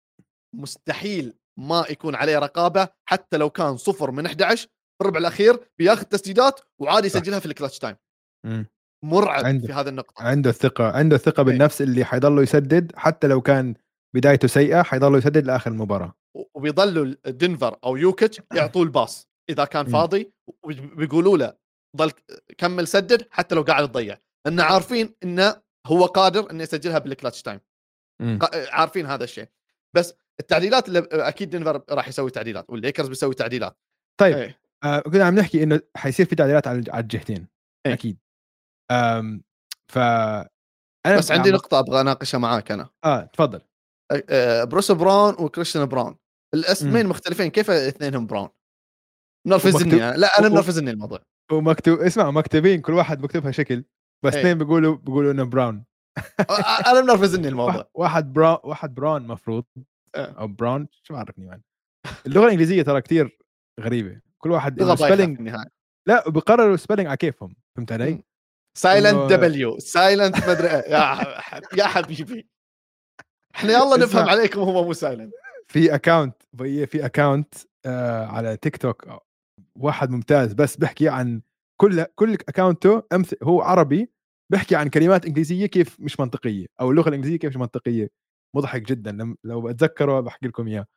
مستحيل ما يكون عليه رقابه حتى لو كان صفر من أحد عشر في الربع الاخير بياخذ تسديدات وعادي يسجلها في الكلاتش تايم. مم. مرعب عنده في هذه النقطة. عنده ثقة عنده ثقة بالنفس اللي حيضله يسدد حتى لو كان بدايته سيئة حيضله يسدد لآخر المباراة. وبيضلوا دنفر أو يوكيتش يعطوه الباص إذا كان فاضي وبيقولوا له ضل كمل سدد حتى لو قاعد تضيع، لأن عارفين إنه هو قادر إنه يسجلها بالكلاتش تايم. عارفين هذا الشيء. بس التعديلات اللي أكيد دنفر راح يسوي تعديلات والليكرز بيسوي تعديلات. طيب ايه. آه كنا عم نحكي إنه حيصير في تعديلات على الجهتين ايه. أكيد. أم ف أنا بس عندي نقطة أبغى أناقشها معاك أنا. آه تفضل. أه بروس براون وكريستيان براون الاسمين م. مختلفين، كيف اثنينهم براون؟ منرفزني ومكتوب... أنا. لا أنا منرفزني الموضوع. ومكتوب اسمع مكتوبين كل واحد مكتوبها شكل بس اثنين ايه. بيقولوا بيقولوا إنه براون. أنا منرفزني الموضوع. واحد براون واحد براون مفروض أو براون شو عارفني يعني. اللغة الإنجليزية ترى كتير غريبة، كل واحد سبيلينج لا بيقرروا سبيلينج على كيفهم. فهمت علي؟ سايلنت دبليو سايلنت مدري يا يا حبيبي احنا يلا نفهم عليكم هو مو سايلنت. في اكاونت في اكاونت آه على تيك توك واحد ممتاز بس بحكي عن كل كل اكاونته امثل هو عربي بحكي عن كلمات انجليزيه كيف مش منطقيه او اللغه الانجليزيه كيف مش منطقيه. مضحك جدا لو بتذكره بحكي لكم اياه.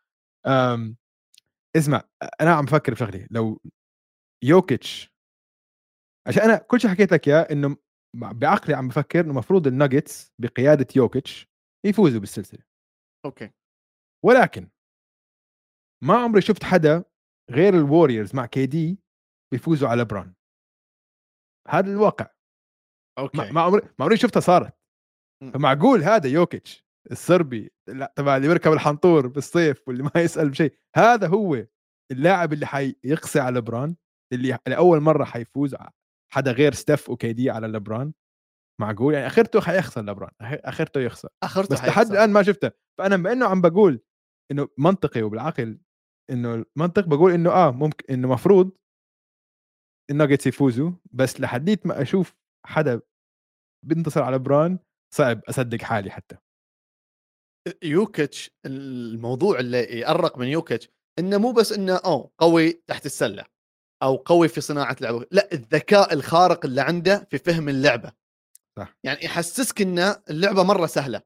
اسمع انا عم بفكر بشغله لو يوكيتش عشان انا كل شيء حكيت لك اياه انه بعقلي عم بفكر انه مفروض الناجتس بقياده يوكيتش يفوزوا بالسلسله. اوكي ولكن ما عمري شفت حدا غير الواريورز مع كي دي بيفوزوا على بران. هذا الواقع. اوكي ما عمري ما عمري شفتها صارت. فمعقول هذا يوكيتش الصربي لا طبعا اللي بيركب الحنطور بالصيف واللي ما يسأل بشيء هذا هو اللاعب اللي حيقصي على لبران اللي لأول مرة حيفوز حدا غير ستيف وكي دي على لبران. معقول يعني اخرته حيخسر لبران اخرته يخسر اخرته بس لحد الان ما شفته. فانا بانه عم بقول انه منطقي وبالعقل انه المنطق بقول انه اه ممكن انه مفروض الناجتس يفوزوا بس لحديت ما اشوف حدا بينتصر على بران صعب اصدق حالي. حتى يوكيتش الموضوع اللي يقرق من يوكيتش انه مو بس انه او قوي تحت السله او قوي في صناعه لعبه، لا الذكاء الخارق اللي عنده في فهم اللعبه. صح. يعني يحسسك ان اللعبه مره سهله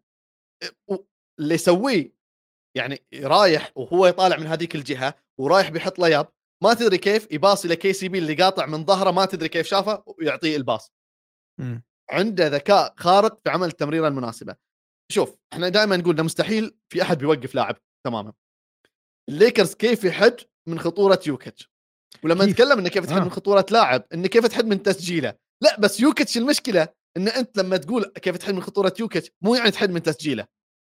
اللي يسويه. يعني رايح وهو يطالع من هذيك الجهه ورايح بيحط لياب ما تدري كيف يباصي لكي سي بي اللي قاطع من ظهره، ما تدري كيف شافه ويعطيه الباص. م. عنده ذكاء خارق في عمل التمريره المناسبه. شوف احنا دائما نقول مستحيل في احد بيوقف لاعب تماما. الليكرز كيف يحد من خطوره يوكيتش؟ ولما كيف؟ نتكلم انه كيف تحد آه. من خطوره لاعب، انه كيف تحد من تسجيله. لا بس يوكيتش المشكله ان انت لما تقول كيف تحد من خطوره يوكيتش مو يعني تحد من تسجيله،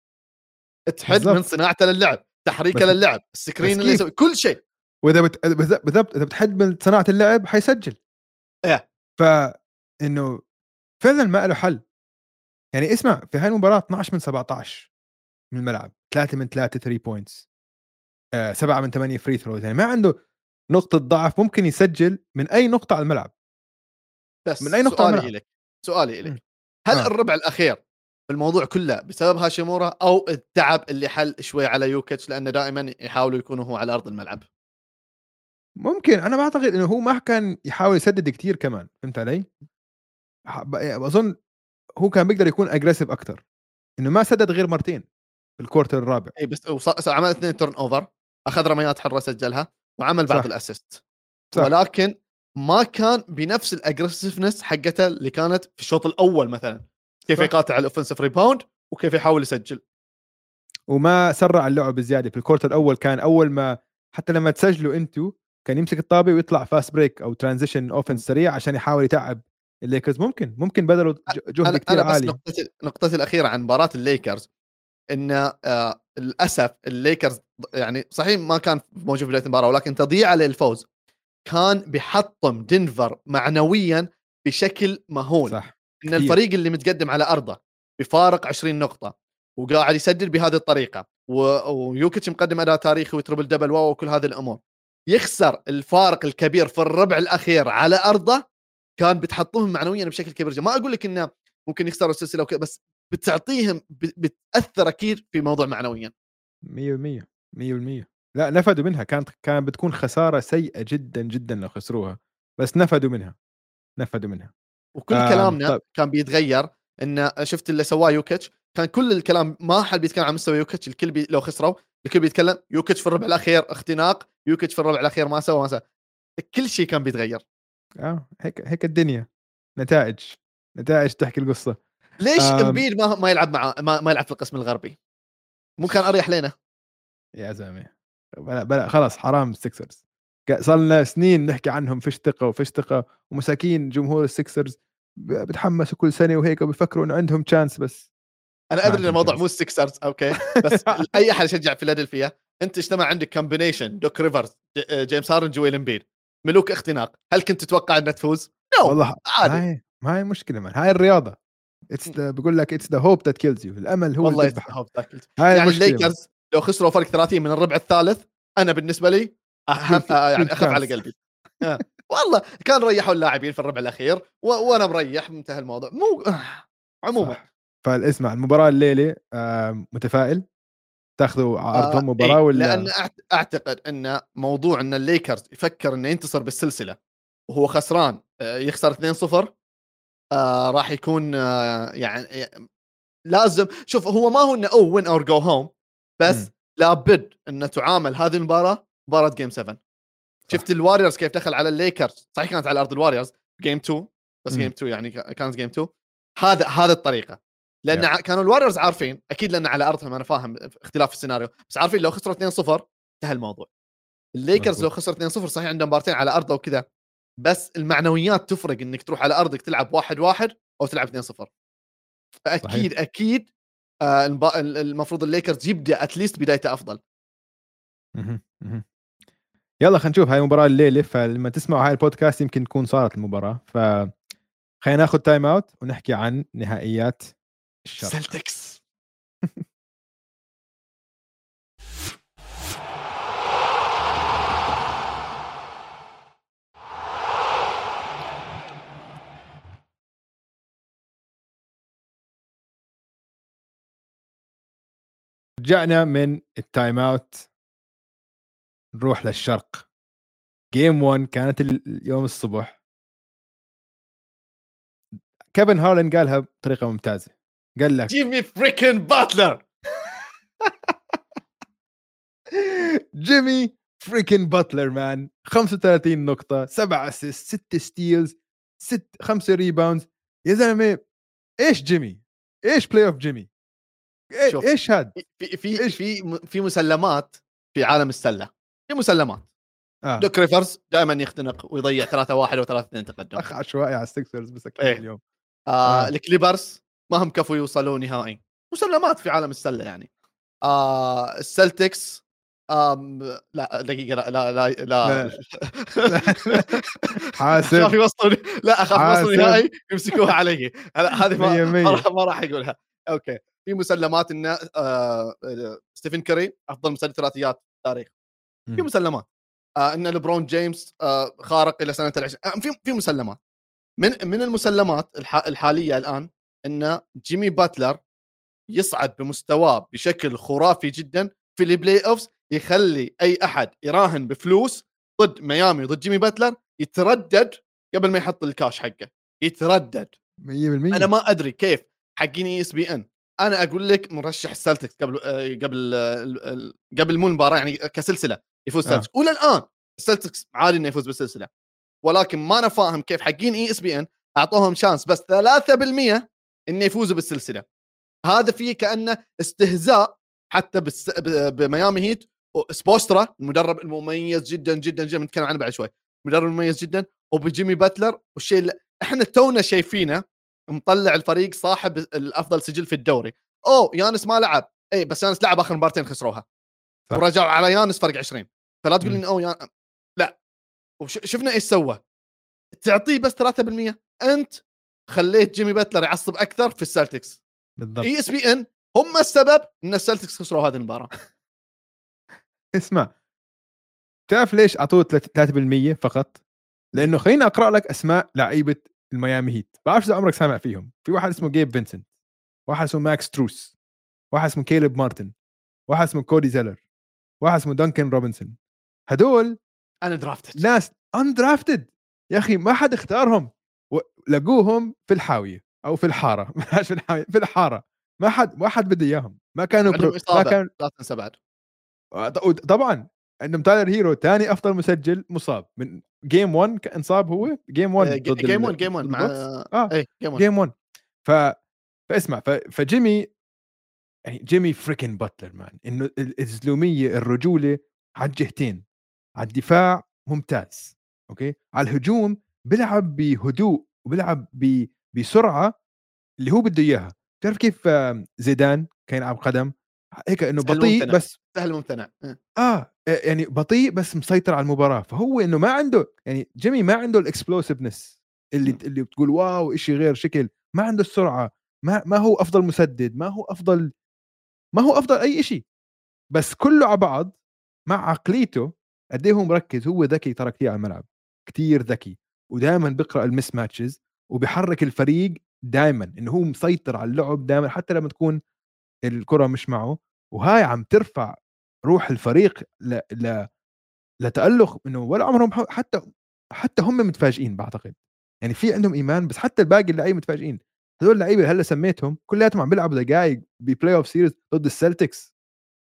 تحد بالضبط. من صناعته للعب، تحريكه بس للعب، السكرين اللي كيف؟ يسوي كل شيء. واذا بت... بالضبط بالضبط اذا بتحد من صناعه اللعب حيسجل. ايه فانه فعلا ما له حل. يعني اسمع، في هاي المباراه اثناشر من سبعتاشر من الملعب، ثلاثة من ثلاثة ثري بوينتس، آه، سبعة من ثمانية فري ثروز. يعني ما عنده نقطه ضعف، ممكن يسجل من اي نقطه على الملعب. بس من اي نقطه على سؤالي الملعب. لك سؤالي م. لك هل آه. الربع الاخير في الموضوع كله بسبب هاشيمورا او التعب اللي حل شوي على يوكيتش لانه دائما يحاولوا يكونوا هو على ارض الملعب؟ ممكن. انا بعتقد انه هو ما كان يحاول يسدد كتير كمان، فهمت علي؟ ح- ب- يعني اظن هو كان بيقدر يكون اجريسيف اكتر، انه ما سدد غير مرتين في الكورتر الرابع. اي بس وص- عمل اثنين تورن اوفر، اخذ رميات حره سجلها، وعمل بعض صح الاسيست، صح. ولكن ما كان بنفس الاجريسفنس حقته اللي كانت في الشوط الاول مثلا. كيف صح. يقاطع الاوفنسيف ريباوند وكيف يحاول يسجل. وما سرع اللعب بزياده. في الكورتر الاول كان اول ما حتى لما تسجلوا انتوا كان يمسك الطابه ويطلع فاست بريك او ترانزيشن اوفنس سريع عشان يحاول يتعب الليكرز. ممكن ممكن بذلوا ج- جهد انا كتير انا بس عالي. نقطتي نقطتي الاخيره عن مباراه الليكرز ان آه للاسف الليكرز يعني صحيح ما كان موجود في بدايه المباراه، ولكن تضييعه للفوز كان بيحطم دنفر معنويا بشكل مهول. صح ان كتير. الفريق اللي متقدم على ارضه بفارق عشرين نقطه وقاعد يسجل بهذه الطريقه و- ويوكيتش مقدم اداء تاريخي وتربل دبل واو وكل هذه الامور، يخسر الفارق الكبير في الربع الاخير على ارضه، كان بتحطهم معنويا بشكل كبير جدا. ما اقول لك انه ممكن يخسروا السلسله وكذا، بس بتعطيهم ب- بتاثر اكيد في موضوع معنويا. مية بالمية مية بالمية. لا نفدوا منها. كانت كان بتكون خساره سيئه جدا جدا لو خسروها، بس نفدوا منها. نفدوا منها. وكل آم كلامنا طيب. كان بيتغير. ان شفت اللي سواه يوكيتش، كان كل الكلام ما حد بيتكلم عن مستوى يوكيتش. الكل بي لو خسروا الكل بيتكلم يوكيتش في الربع الاخير اختناق، يوكيتش في الربع الاخير ما سوى ما سوى. كل شيء كان بيتغير. اه هيك هيك الدنيا. نتائج نتائج تحكي القصه. ليش آم امبيد ما ما يلعب مع ما, ما يلعب في القسم الغربي؟ مو كان اريح لنا؟ يا زلمه بلا بلا خلاص حرام. السكسرز صار لنا سنين نحكي عنهم فيش ثقه وفيش ثقه، ومساكين جمهور السكسرز ب- بتحمسوا كل سنه وهيك وبيفكروا انه عندهم تشانس، بس انا ما ادري ان عندهم الموضوع تشانس. مو السكسرز اوكي، بس اي احد يشجع فيلادلفيا انت اجتمع عندك كومبينيشن دوك ريفرز ج- جيمس هارن جويل امبيد، ملوك اختناق. هل كنت تتوقع انها تفوز؟ نو والله no. عادي. هاي ما هي مشكله من هاي الرياضه. اتس بقول لك اتس ذا هوب ذات كيلز يو. الامل هو اللي والله بيذبحك. هوب تاكلت. هاي يعني المشكله من الليكرز لو خسروا فرق ثلاثين من الربع الثالث، انا بالنسبه لي تقول اهم في آه في يعني اخف على تشانس. قلبي. آه. والله كان ريحوا اللاعبين في الربع الاخير و... وانا مريح، انتهى الموضوع. مو آه. عموما صح. فالاسمع المباراه الليله آه متفائل تاخذوا على آه ارضهم مباراه ايه لان ولا؟ أعت... اعتقد ان موضوع ان الليكرز يفكر انه ينتصر بالسلسله وهو خسران آه يخسر اثنين صفر، آه راح يكون آه يعني لازم. شوف هو ما هو انه او وين اور جو هوم، بس مم. لابد ان تعامل هذه المباراه مباراه جيم سبعة. صح. شفت الواريورز كيف دخل على الليكرز؟ صحيح كانت على ارض الواريورز جيم اثنين، بس مم. جيم اثنين يعني كانت جيم اثنين. هذا هذا الطريقه، لان yeah. كانوا الواريورز عارفين اكيد لان على ارضهم، انا فاهم اختلاف السيناريو، بس عارفين لو خسروا اثنين صفر انتهى الموضوع. الليكرز لو مزبوط. خسر اثنين صفر صحيح عندهم مبارتين على ارضه وكذا، بس المعنويات تفرق انك تروح على ارضك تلعب واحد واحد او تلعب اثنين صفر. فاكيد صحيح. اكيد آه المفروض الليكرز يبدا اتليست بدايته افضل. مهم. مهم. يلا خلينا نشوف هاي المباراة الليلة. فلما تسمعوا هاي البودكاست يمكن تكون صارت المباراة. ف خلينا ناخذ تايم اوت ونحكي عن نهائيات الشرق. سلتكس. رجعنا من التايم اوت نروح للشرق. جيم واحد كانت اليوم الصبح. كيفن هارلين قالها بطريقة ممتازة. قال لك جيمي فريكن باتلر. جيمي فريكن باتلر مان خمسة وثلاثين نقطة سبعة اسيست ستة ستيلز ست خمسة ريباوندز يا زلمه ايش جيمي ايش بلاي اوف جيمي شوف ايش هاد في في إيش؟ في في مسلمات في عالم السله في مسلمات آه. دوك ريفرز دائما يختنق ويضيع ثلاثة واحد و ثلاثة اثنين تقدم اخ عشوائي على السكسرز بس إيه. اليوم آه. آه. الكليبرز ما هم كفوا يوصلوا نهائي مسلمات في عالم السله يعني آه. السلتكس آم لا دقيقه لا لا لا, لا. حاسب اخاف يوصلوا لا اخاف يوصلوا نهائي يمسكوها علي هلا هذه ما ما راح اقولها اوكي في مسلمات ان آه ستيفن كاري افضل مسدد ثلاثيات في التاريخ في مسلمات آه ان ليبرون جيمس آه خارق الى سنه العشرين آه في في مسلمات من من المسلمات الح الحاليه الان ان جيمي باتلر يصعد بمستواه بشكل خرافي جدا في البلاي اوفز يخلي اي احد يراهن بفلوس ضد ميامي ضد جيمي باتلر يتردد قبل ما يحط الكاش حقه يتردد مية بالمية انا ما ادري كيف حقين اس بي ان انا اقول لك مرشح السلتكس قبل قبل قبل مو المباراه يعني كسلسله يفوز السلتكس آه. ولا الان السلتكس عادي انه يفوز بالسلسله ولكن ما انا فاهم كيف حقين اي اس بي ان اعطوهم شانس بس ثلاثة بالمية انه يفوزوا بالسلسله هذا فيه كانه استهزاء حتى بس بميامي هيت سبوسترا المدرب المميز جدا جدا جدا نتكلم عنه بعد شوي مدرب مميز جدا وبجيمي باتلر والشيء اللي احنا تونا شايفينه مطلع الفريق صاحب الافضل سجل في الدوري اوه يانس ما لعب اي بس يانس لعب اخر مباراتين خسروها صح. ورجعوا على يانس فرق عشرين فلا تقول لي اوه يان... لا وشفنا ايش سوى تعطيه بس ثلاثة بالمية انت خليت جيمي باتلر يعصب اكثر في السلتكس بالضبط اي اس بي ان هم السبب ان السلتكس خسروا هذه المباراه اسمع تعرف ليش اعطوه ثلاثة بالمية فقط لانه خليني اقرا لك اسماء لعيبه الميامي هيت بعرف اذا عمرك سامع فيهم في واحد اسمه جيب فينسنت واحد اسمه ماكس تروس واحد اسمه كيليب مارتن واحد اسمه كودي زيلر واحد اسمه دانكن روبنسون هدول انا درافتد ناس اندرافتد يا اخي ما حد اختارهم لقوهم في الحاويه او في الحاره مش في الحاويه في الحاره ما حد ما حد بده اياهم ما كانوا برو... ما كان لا تنسى بعد طبعا عندهم تايلر هيرو ثاني افضل مسجل مصاب من جيم واحد انصاب هو جيم واحد ضد جيم واحد جيم واحد مع اه ايه جيم واحد ف فاسمع ف... فجيمي يعني جيمي فريكن باتلر مان انه الزلوميه الرجوله على الجهتين على الدفاع ممتاز اوكي على الهجوم بيلعب بهدوء وبيلعب ب... بسرعه اللي هو بده اياها تعرف كيف زيدان كان يلعب قدم هيك انه بطيء ممتنع. بس سهل ممتنع اه يعني بطيء بس مسيطر على المباراه فهو انه ما عنده يعني جيمي ما عنده الاكسبلوسيفنس اللي م. اللي بتقول واو شيء غير شكل ما عنده السرعه ما ما هو افضل مسدد ما هو افضل ما هو افضل اي شيء بس كله على بعض مع عقليته قد ايه هو مركز هو ذكي ترى كثير على الملعب كثير ذكي ودائما بيقرا المس ماتشز وبيحرك الفريق دائما انه هو مسيطر على اللعب دائما حتى لما تكون الكره مش معه وهاي عم ترفع روح الفريق ل ل لتألق انه ولا عمرهم حتى حتى هم متفاجئين بعتقد يعني في عندهم ايمان بس حتى الباقي اللعيبه متفاجئين هذول اللعيبه اللي هلا سميتهم كلياتهم عم بيلعبوا دقائق ببلاي اوف سيريز ضد السلتكس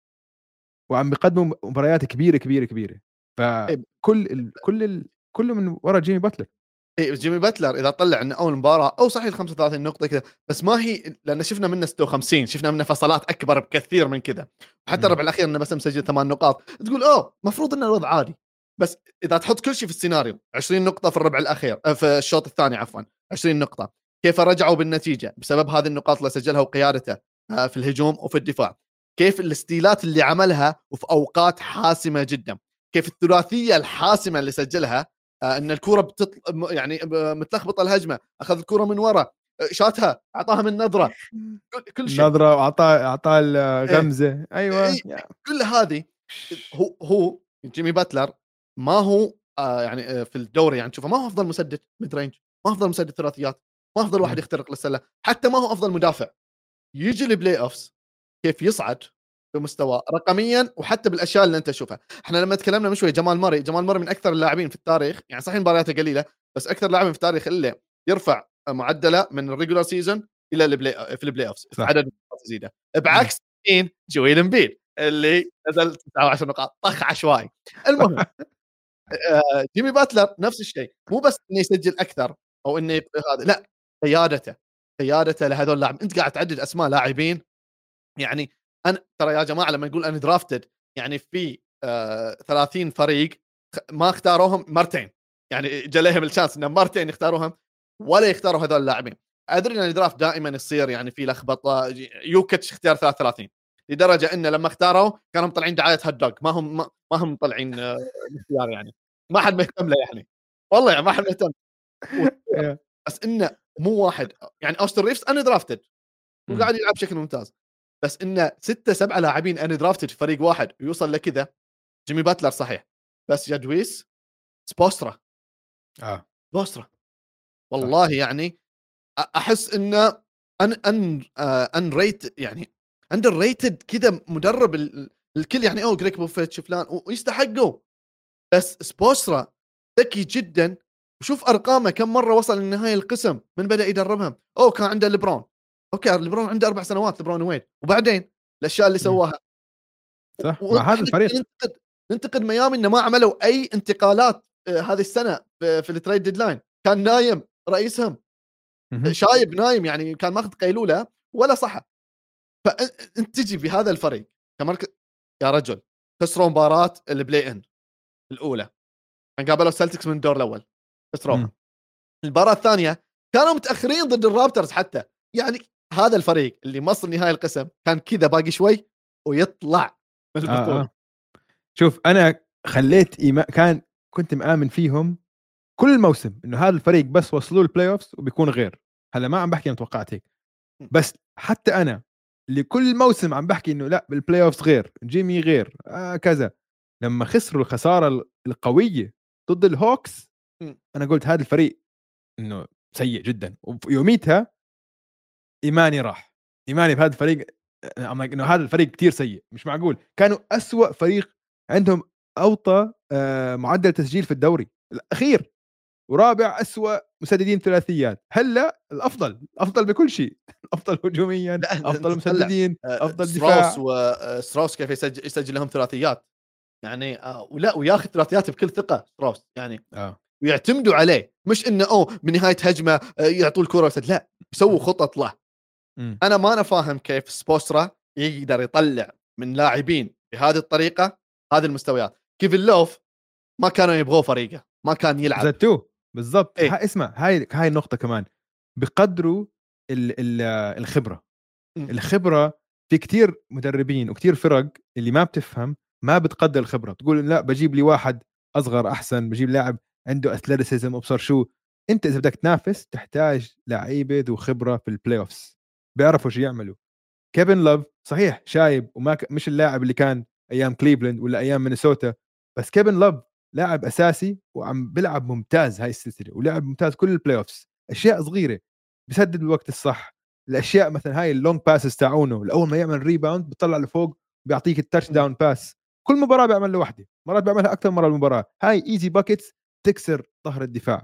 وعم بيقدموا مباريات كبيره كبيره كبيره فكل ال... كل ال... كله من ورا جيمي باتلر اي جيمي باتلر اذا طلع ان اول مباراه او صحيح خمسة وثلاثين نقطه كذا بس ما هي لان شفنا منه ستة وخمسين شفنا منه فصلات اكبر بكثير من كذا حتى الربع الاخير انه بس مسجل ثمان نقاط تقول اوه مفروض ان الوضع عادي بس اذا تحط كل شيء في السيناريو عشرين نقطه في الربع الاخير في الشوط الثاني عفوا عشرين نقطه كيف رجعوا بالنتيجه بسبب هذه النقاط اللي سجلها وقيادته في الهجوم وفي الدفاع كيف الاستيلات اللي عملها وفي اوقات حاسمه جدا كيف الثلاثيه الحاسمه اللي سجلها ان الكره بتطل... يعني متلخبطه الهجمه اخذ الكره من ورا شاتها اعطاها من نظره كل شيء نظره واعطى اعطى الغمزه إيه. ايوه إيه. كل هذه هو هو جيمي باتلر ما هو آه يعني في الدوري يعني تشوفه ما هو افضل مسدد ميد رينج ما افضل مسدد ثلاثيات ما افضل واحد يخترق للسله حتى ما هو افضل مدافع يجي البلاي اوفز كيف يصعد بمستوى رقميا وحتى بالاشياء اللي انت تشوفها احنا لما تكلمنا من شوي جمال ماري جمال ماري من اكثر اللاعبين في التاريخ يعني صحيح مبارياته قليله بس اكثر لاعبين في التاريخ اللي يرفع معدله من الريجولار سيزون الى البلاي في البلاي اوفز عدد تزيده بعكس مين جويل امبيد اللي نزل تسعة وعشرين نقاط طخ عشوائي. المهم آه، جيمي باتلر نفس الشيء، مو بس انه يسجل اكثر او انه هذا، لا قيادته قيادته لهذول اللاعبين. انت قاعد تعدد اسماء لاعبين، يعني انا ترى يا جماعه لما نقول انا درافتد يعني في آه ثلاثين فريق ما اختاروهم مرتين، يعني جليهم الشانس ان مرتين يختاروهم ولا يختاروا هذول اللاعبين. ادري ان الدرافت دائما يصير يعني في لخبطه. يوكيتش اختار ثلاثة وثلاثين لدرجه انه لما اختاروا كانوا مطلعين دعايه هوت دوغ، ما هم ما هم مطلعين آه اختيار، يعني ما حد مهتم له يعني، والله يعني ما حد مهتم. بس انه مو واحد، يعني اوستن ريفز انا درافتد وقاعد يلعب بشكل ممتاز، بس انه ستة سبعة لاعبين انا درافتد في فريق واحد ويوصل لكذا. جيمي باتلر صحيح، بس جدويس سبوسترا اه سبوسترا والله يعني احس انه ان ان ان ريت يعني اندر ريتد كذا مدرب الكل، يعني او جريك بوفيتش فلان ويستحقوا، بس سبوسترا ذكي جدا. وشوف ارقامه كم مره وصل لنهايه القسم من بدا يدربهم. اوه كان عنده ليبرون، اوكي ليبرون عنده اربع سنوات ليبرون وين، وبعدين الاشياء اللي سواها صح مع هذا الفريق. ننتقد ننتقد ميامي انه ما عملوا اي انتقالات آه هذه السنه في, في التريد ديدلاين. كان نايم رئيسهم، شايب نايم، يعني كان ماخذ قيلوله ولا صح. فانت تجي بهذا الفريق كمركز يا رجل، خسروا مباراه البلاي ان الاولى، كان قابلوا السلتكس من الدور الاول خسروها. المباراه الثانيه كانوا متاخرين ضد الرابترز حتى، يعني هذا الفريق اللي وصل نهائي القسم كان كذا باقي شوي ويطلع من البطوله. آه آه. شوف انا خليت إيما... كان كنت مآمن فيهم كل الموسم انه هذا الفريق بس وصلوا البلاي اوفز وبيكون غير. هلا ما عم بحكي انا توقعت هيك، بس حتى انا اللي كل موسم عم بحكي انه لا بالبلاي اوفز غير، جيمي غير آه كذا، لما خسروا الخساره القويه ضد الهوكس انا قلت هذا الفريق انه سيء جدا. ويوميتها ايماني راح، ايماني بهذا الفريق انه هذا الفريق كتير سيء، مش معقول. كانوا أسوأ فريق، عندهم اوطى معدل تسجيل في الدوري الاخير، ورابع أسوأ مسددين ثلاثيات. هلا الافضل افضل بكل شيء، افضل هجوميا، افضل مسددين، افضل دفاع. ستراوس وستراوس كيف يسجل يسجل لهم ثلاثيات يعني، ولا وياخذ ثلاثيات بكل ثقه ستراوس يعني اه ويعتمدوا عليه، مش انه اوه بنهايه هجمه يعطوا الكره، لا يسووا خطط له. م. انا ما انا فاهم كيف سبوسترا يقدر يطلع من لاعبين بهذه الطريقه هذه المستويات. كيفن لوف ما كانوا يبغوا فريقه، ما كان يلعب زتوه بالضبط. إيه؟ ها اسمع، هاي هاي النقطه كمان بقدروا ال ال الخبره م. الخبره في كتير مدربين وكتير فرق اللي ما بتفهم، ما بتقدر الخبره، تقول لا بجيب لي واحد اصغر احسن، بجيب لاعب عنده اثليتيسيزم وابصر شو. انت اذا بدك تنافس تحتاج لعيبه ذو خبره في البلاي اوفز بيعرفوا شو يعملوا. كيفن لوف صحيح شايب وما ك... مش اللاعب اللي كان ايام كليفلاند ولا ايام مينيسوتا، بس كيفن لوف لاعب اساسي وعم بيلعب ممتاز هاي السلسله، ولعب ممتاز كل البلاي اوفز. اشياء صغيره بسدد بالوقت الصح، الاشياء مثلا هاي اللونج باسز تاعونه، الاول ما يعمل ريباوند بيطلع لفوق بيعطيك التاتش داون باس. كل مباراه بيعمل له وحده، مرات بيعملها اكثر مره المباراه. هاي ايزي باكيتس تكسر ظهر الدفاع.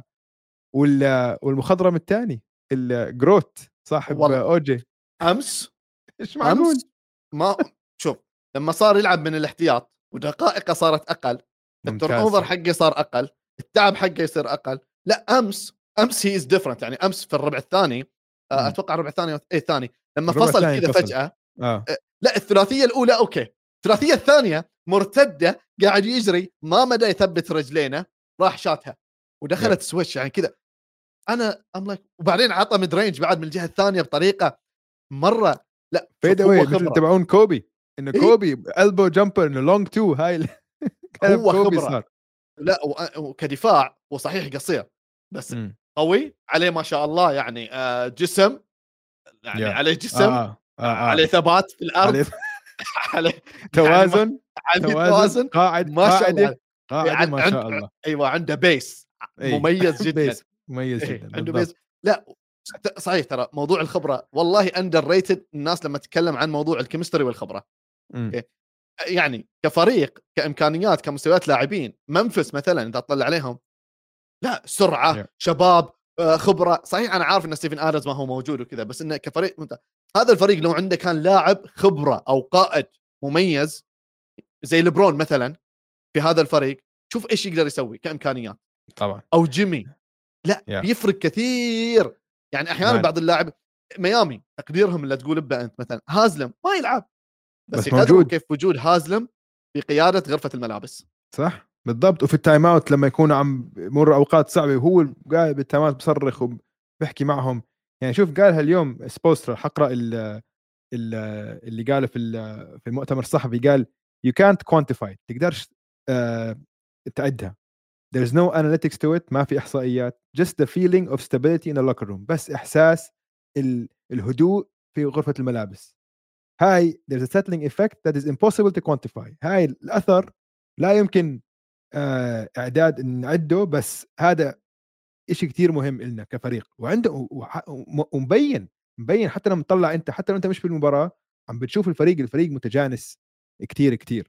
وال والمخضرم الثاني الجروت صاحب اوجي امس ايش معقول امس ما شوف لما صار يلعب من الاحتياط ودقائقه صارت اقل، الترن اوفر حقه صار اقل، التعب حقه يصير اقل. لا امس امس هي از ديفرنت، يعني امس في الربع الثاني اتوقع الربع الثاني اي الثاني لما فصل كذا فجاه آه. لا الثلاثيه الاولى اوكي، الثلاثيه الثانيه مرتده قاعد يجري ما مدى يثبت رجلينه، راح شاتها ودخلت yeah. سويتش يعني كذا. انا ام لايك وبعدين عطى ميد رينج بعد من الجهه الثانيه بطريقه مره لا فيد اواي مثل تبعون كوبي، انه إيه؟ كوبي البو جامبر انه لونج تو هاي هو كوبي خبرة. صار لا وكدفاع وصحيح قصير بس م. قوي عليه ما شاء الله، يعني آه جسم يعني yeah. عليه جسم آه. آه. آه. عليه ثبات في الارض عليه, عليه توازن عليه توازن قاعد ما شاء الله قاعد ما شاء الله. ايوه عنده بيس مميز جدا بيس مميز جدا عنده بيس. لا صحيح ترى موضوع الخبره والله اندر ريتد. الناس لما تتكلم عن موضوع الكيمستري والخبره م. يعني كفريق كامكانيات كمستويات لاعبين منفس مثلا اذا تطلع عليهم لا سرعه yeah. شباب خبره. صحيح انا عارف ان ستيفن ادمز ما هو موجود وكذا، بس انه كفريق مت... هذا الفريق لو عنده كان لاعب خبره او قائد مميز زي لبرون مثلا في هذا الفريق، شوف ايش يقدر يسوي كامكانيات. طبعا او جيمي، لا yeah. بيفرق كثير. يعني احيانا Man. بعض اللاعب ميامي تقديرهم اللي تقول به انت مثلا هازلم ما يلعب، بس, بس يقدروا موجود. كيف وجود هازلم في قياده غرفه الملابس. صح بالضبط. وفي التايم اوت لما يكونوا عم مر اوقات صعبه وهو قاعد بالتايم اوت بصرخ وبحكي معهم. يعني شوف قالها اليوم سبوستر، حقرا اللي قاله في في المؤتمر الصحفي، قال you can't quantify، تقدرش uh, تعدها. there's no analytics to it، ما في احصائيات، just the feeling of stability in the locker room، بس احساس الهدوء في غرفه الملابس. هاي there's a settling effect that is impossible to quantify. هاي الاثر لا يمكن uh, اعداد نعده، بس هذا إشي كتير مهم إلنا كفريق. وعنده ومبين مبين حتى لما تطلع انت، حتى لو انت مش في المباراه عم بتشوف الفريق الفريق متجانس كتير كتير.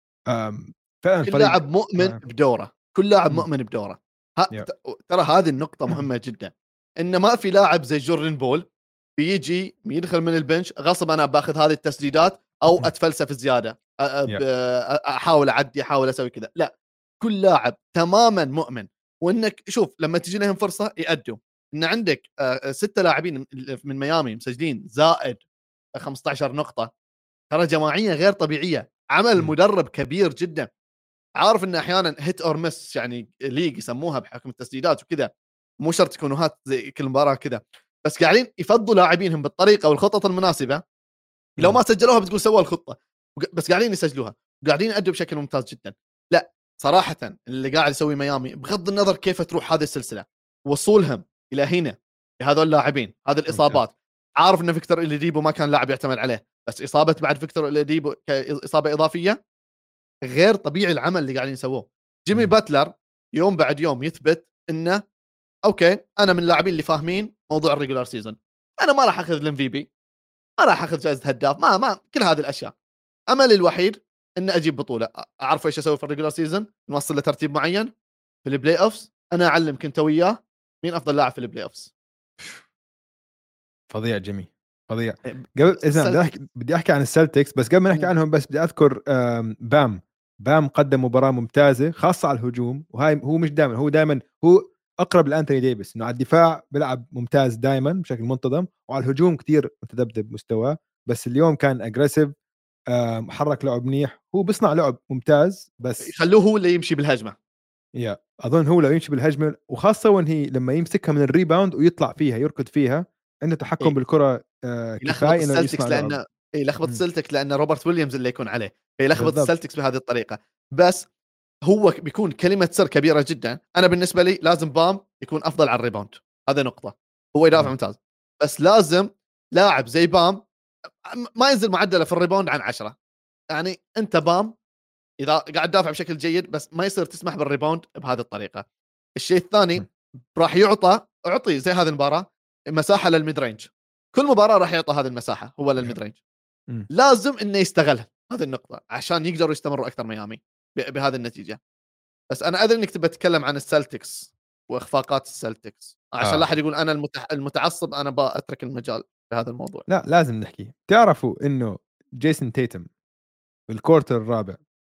فعلا كل فريق لاعب مؤمن آه. بدوره، كل لاعب م. مؤمن بدوره. ها yeah. ترى هذه النقطه مهمه جدا، ان ما في لاعب زي جوردن بول بيجي يدخل من البنش غصب انا باخذ هذه التسديدات او اتفلسف زياده، yeah. احاول اعدي احاول اسوي كذا. لا، كل لاعب تماما مؤمن. وانك شوف لما تجي لهم فرصه يأدوا. ان عندك ستة لاعبين من ميامي مسجلين زائد خمسة عشر نقطه، ترى جماعيه غير طبيعيه، عمل م. مدرب كبير جدا. عارف ان احيانا هيت اور مس يعني ليج يسموها بحكم التسديدات وكذا، مو شرط تكونوا هات زي كل مباراه كذا، بس قاعدين يفضوا لاعبينهم بالطريقه والخطط المناسبه. لو ما سجلوها بتقول سووا الخطه، بس قاعدين يسجلوها، قاعدين يأدوا بشكل ممتاز جدا. لا صراحه اللي قاعد يسوي ميامي بغض النظر كيف تروح هذه السلسله، وصولهم الى هنا بهذول اللاعبين، هذه الاصابات. عارف ان فيكتور إليديبو ما كان لاعب يعتمد عليه، بس اصابه بعد فيكتور إليديبو كاصابه اضافيه غير طبيعي. العمل اللي قاعدين يسووه جيمي م. باتلر يوم بعد يوم يثبت انه اوكي انا من اللاعبين اللي فاهمين موضوع الريجولار سيزون، انا ما راح اخذ الام في بي، ما راح اخذ جائزه هداف، ما ما كل هذه الاشياء. املي الوحيد ان اجيب بطوله، اعرف ايش اسوي في الريجولار سيزون، نوصل لترتيب معين في البلاي اوفز، انا اعلمك انت وياه مين افضل لاعب في البلاي اوفز. فظيع جيمي فظيع. قبل اذا بدي احكي بدي احكي عن السلتكس، بس قبل ما نحكي عنهم بس بدي اذكر بام بام قدم مباراه ممتازه خاصه على الهجوم، وهاي هو مش دائما، هو دائما هو اقرب لانتوني ديفيس، انه على الدفاع بيلعب ممتاز دائما بشكل منتظم، وعلى الهجوم كتير متذبذب مستواه، بس اليوم كان اجريسيف، محرك لعب منيح، هو بيصنع لعب ممتاز، بس يخلوه هو اللي يمشي بالهجمه. يا اظن هو لو يمشي بالهجمه، وخاصه وان هي لما يمسكها من الريباوند ويطلع فيها يركض فيها، عنده تحكم إيه؟ بالكره آه كفايه انه يصنع لانه يلخبط السلتكس لان روبرت ويليامز اللي يكون عليه، فيلخبط السلتكس بهذه الطريقه. بس هو بيكون كلمه سر كبيره جدا. انا بالنسبه لي لازم بام يكون افضل على الريباوند، هذا نقطه. هو يدافع ممتاز، بس لازم لاعب زي بام ما ينزل معدله في الريباوند عن عشرة. يعني انت بام اذا قاعد تدافع بشكل جيد، بس ما يصير تسمح بالريباوند بهذه الطريقه. الشيء الثاني راح يعطى اعطي زي هذه المباراه مساحه للميد رينج، كل مباراه راح يعطى هذه المساحه هو للميد رينج، لازم انه يستغلها هذه النقطه عشان يقدروا يستمروا اكثر ميامي بهذه النتيجه. بس انا ادري انك تبي تتكلم عن السلتكس واخفاقات السلتكس، عشان آه. لا احد يقول انا المتح... المتعصب، انا باترك المجال في هذا الموضوع. لا لازم نحكي. تعرفوا انه جيسون تيتم بالكورتر الرابع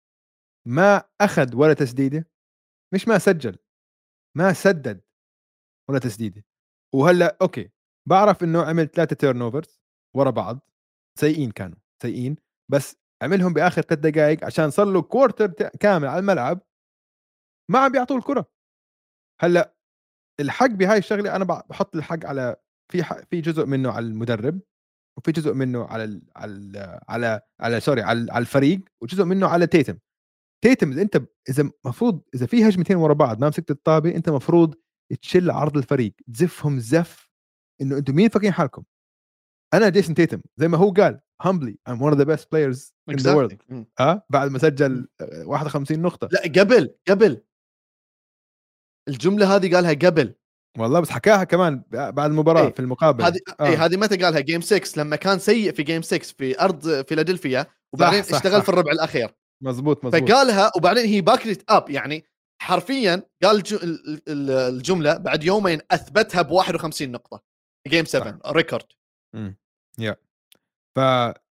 ما اخذ ولا تسديده، مش ما سجل، ما سدد ولا تسديده. وهلا اوكي بعرف انه عمل ثلاثه تيرن اوفرز ورا بعض سيئين، كانوا سيئين، بس عملهم باخر ثلاث دقائق عشان صار له كورتر كامل على الملعب ما عم بيعطوا الكره. هلا الحق بهاي الشغله انا بحط الحق على في في جزء منه على المدرب، وفي جزء منه على ال على ال على على سوري على على الفريق، وجزء منه على تيتم. تيتم اذا انت اذا مفروض اذا في هجمتين ورا بعض ما مسكت الطابه، انت مفروض تشل عرض الفريق، تزفهم زف انه انتم مين فاكرين حالكم. انا جيسون تيتم زي ما هو قال humbly I'm one of the best players in exactly. the world اه بعد ما سجل واحد وخمسين نقطه. لا قبل قبل الجمله هذه قالها قبل والله، بس حكاها كمان بعد المباراه ايه. في المقابله هذه آه. اي هذه متى قالها؟ جيم ستة لما كان سيء في جيم ستة في ارض فيلادلفيا، وبعدين صح صح اشتغل صح. في الربع الاخير مزبوط مزبوط، فقالها وبعدين هي باكت اب، يعني حرفيا قال الجمله بعد يومين اثبتها ب واحد وخمسين نقطه جيم سبعة ريكورد. امم يا ف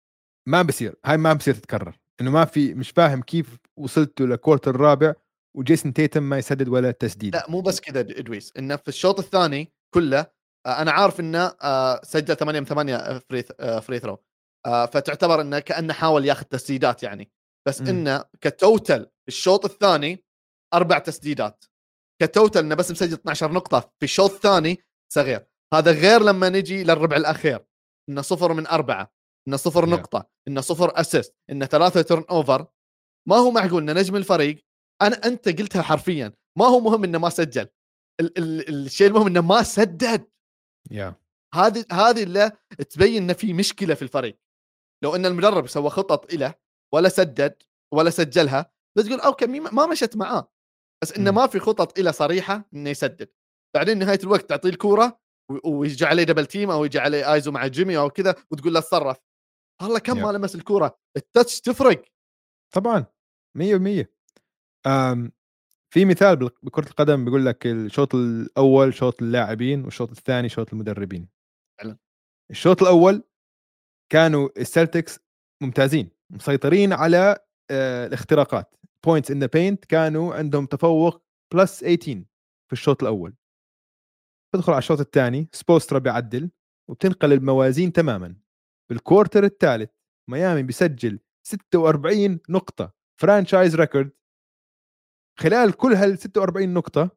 ما بصير، هاي ما بصير تتكرر، انه ما في، مش فاهم كيف وصلتوا للكورتر الرابع وجيسون تيتم ما يسدد ولا تسديده. لا مو بس كذا ادويس، انه في الشوط الثاني كله آه، انا عارف انه آه، سجل ثمانية من ثمانية فري آه، فري ثرو، آه، فتعتبر انه كانه حاول ياخذ تسديدات يعني، بس مم. انه كتوتل الشوط الثاني اربع تسديدات، كتوتل انه بس مسجل اثناشر نقطه في الشوط الثاني صغير. هذا غير لما نجي للربع الاخير انه صفر من اربعه، انه صفر Yeah. نقطه، انه صفر اسيست، انه ثلاثه تيرن اوفر. ما هو معقول ان نجم الفريق، انا انت قلتها حرفيا، ما هو مهم انه ما سجل، ال- ال- الشيء المهم انه ما سدد. yeah. هذه هذه اللي تبين ان في مشكله في الفريق. لو ان المدرب سوى خطط له ولا سدد ولا سجلها بتقول اوكي ما مشت معاه، بس انه مم. ما في خطط له صريحه انه يسدد. بعدين نهايه الوقت تعطيه الكوره ويجي عليه دبل تيم او يجي عليه ايزو مع جيمي او كذا وتقول له اتصرف. والله كم Yeah. ما لمس الكوره، التاتش تفرق طبعا مية بالمية. أم في مثال بال- بكرة القدم بيقول لك الشوط الأول شوط اللاعبين والشوط الثاني شوط المدربين. فعلا. الشوط الأول كانوا السلتكس ممتازين، مسيطرين على آه، الاختراقات، بوينتس ان ذا بينت كانوا عندهم تفوق بلس ثمانية عشر في الشوط الأول. تدخل على الشوط الثاني سبوسترا بيعدل وبتنقل الموازين تماما. بالكورتر الثالث ميامي بيسجل ستة وأربعين نقطة فرانشايز ريكورد. خلال كل هال ستة وأربعين نقطة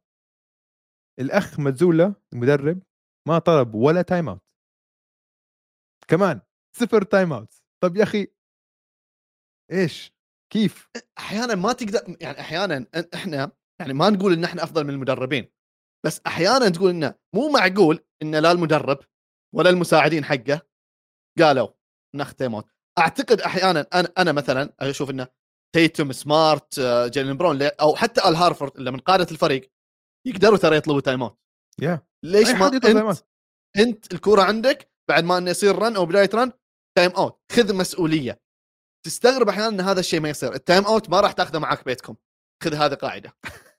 الأخ مزولا المدرب ما طلب ولا تايم اوت، كمان صفر تايم اوت. طب يا أخي إيش كيف؟ احيانا ما تقدر يعني، احيانا احنا يعني ما نقول ان احنا افضل من المدربين، بس احيانا تقول انه مو معقول ان لا المدرب ولا المساعدين حقه قالوا ناخذ تايم اوت. اعتقد احيانا انا انا مثلا اشوف انه تيتم سمارت آه، جيلين برون او حتى ال هارفورد اللي من قاده الفريق يقدروا ترى يطلبوا تايم اوت. يا ليش أي ما حد يطلب تايم انت اوت. انت الكوره عندك بعد ما انه يصير رن او بدايه رن تايم اوت، خذ مسؤوليه. تستغرب احيانا ان هذا الشيء ما يصير. التايم اوت ما راح تاخذه معك بيتكم، خذ هذه قاعده.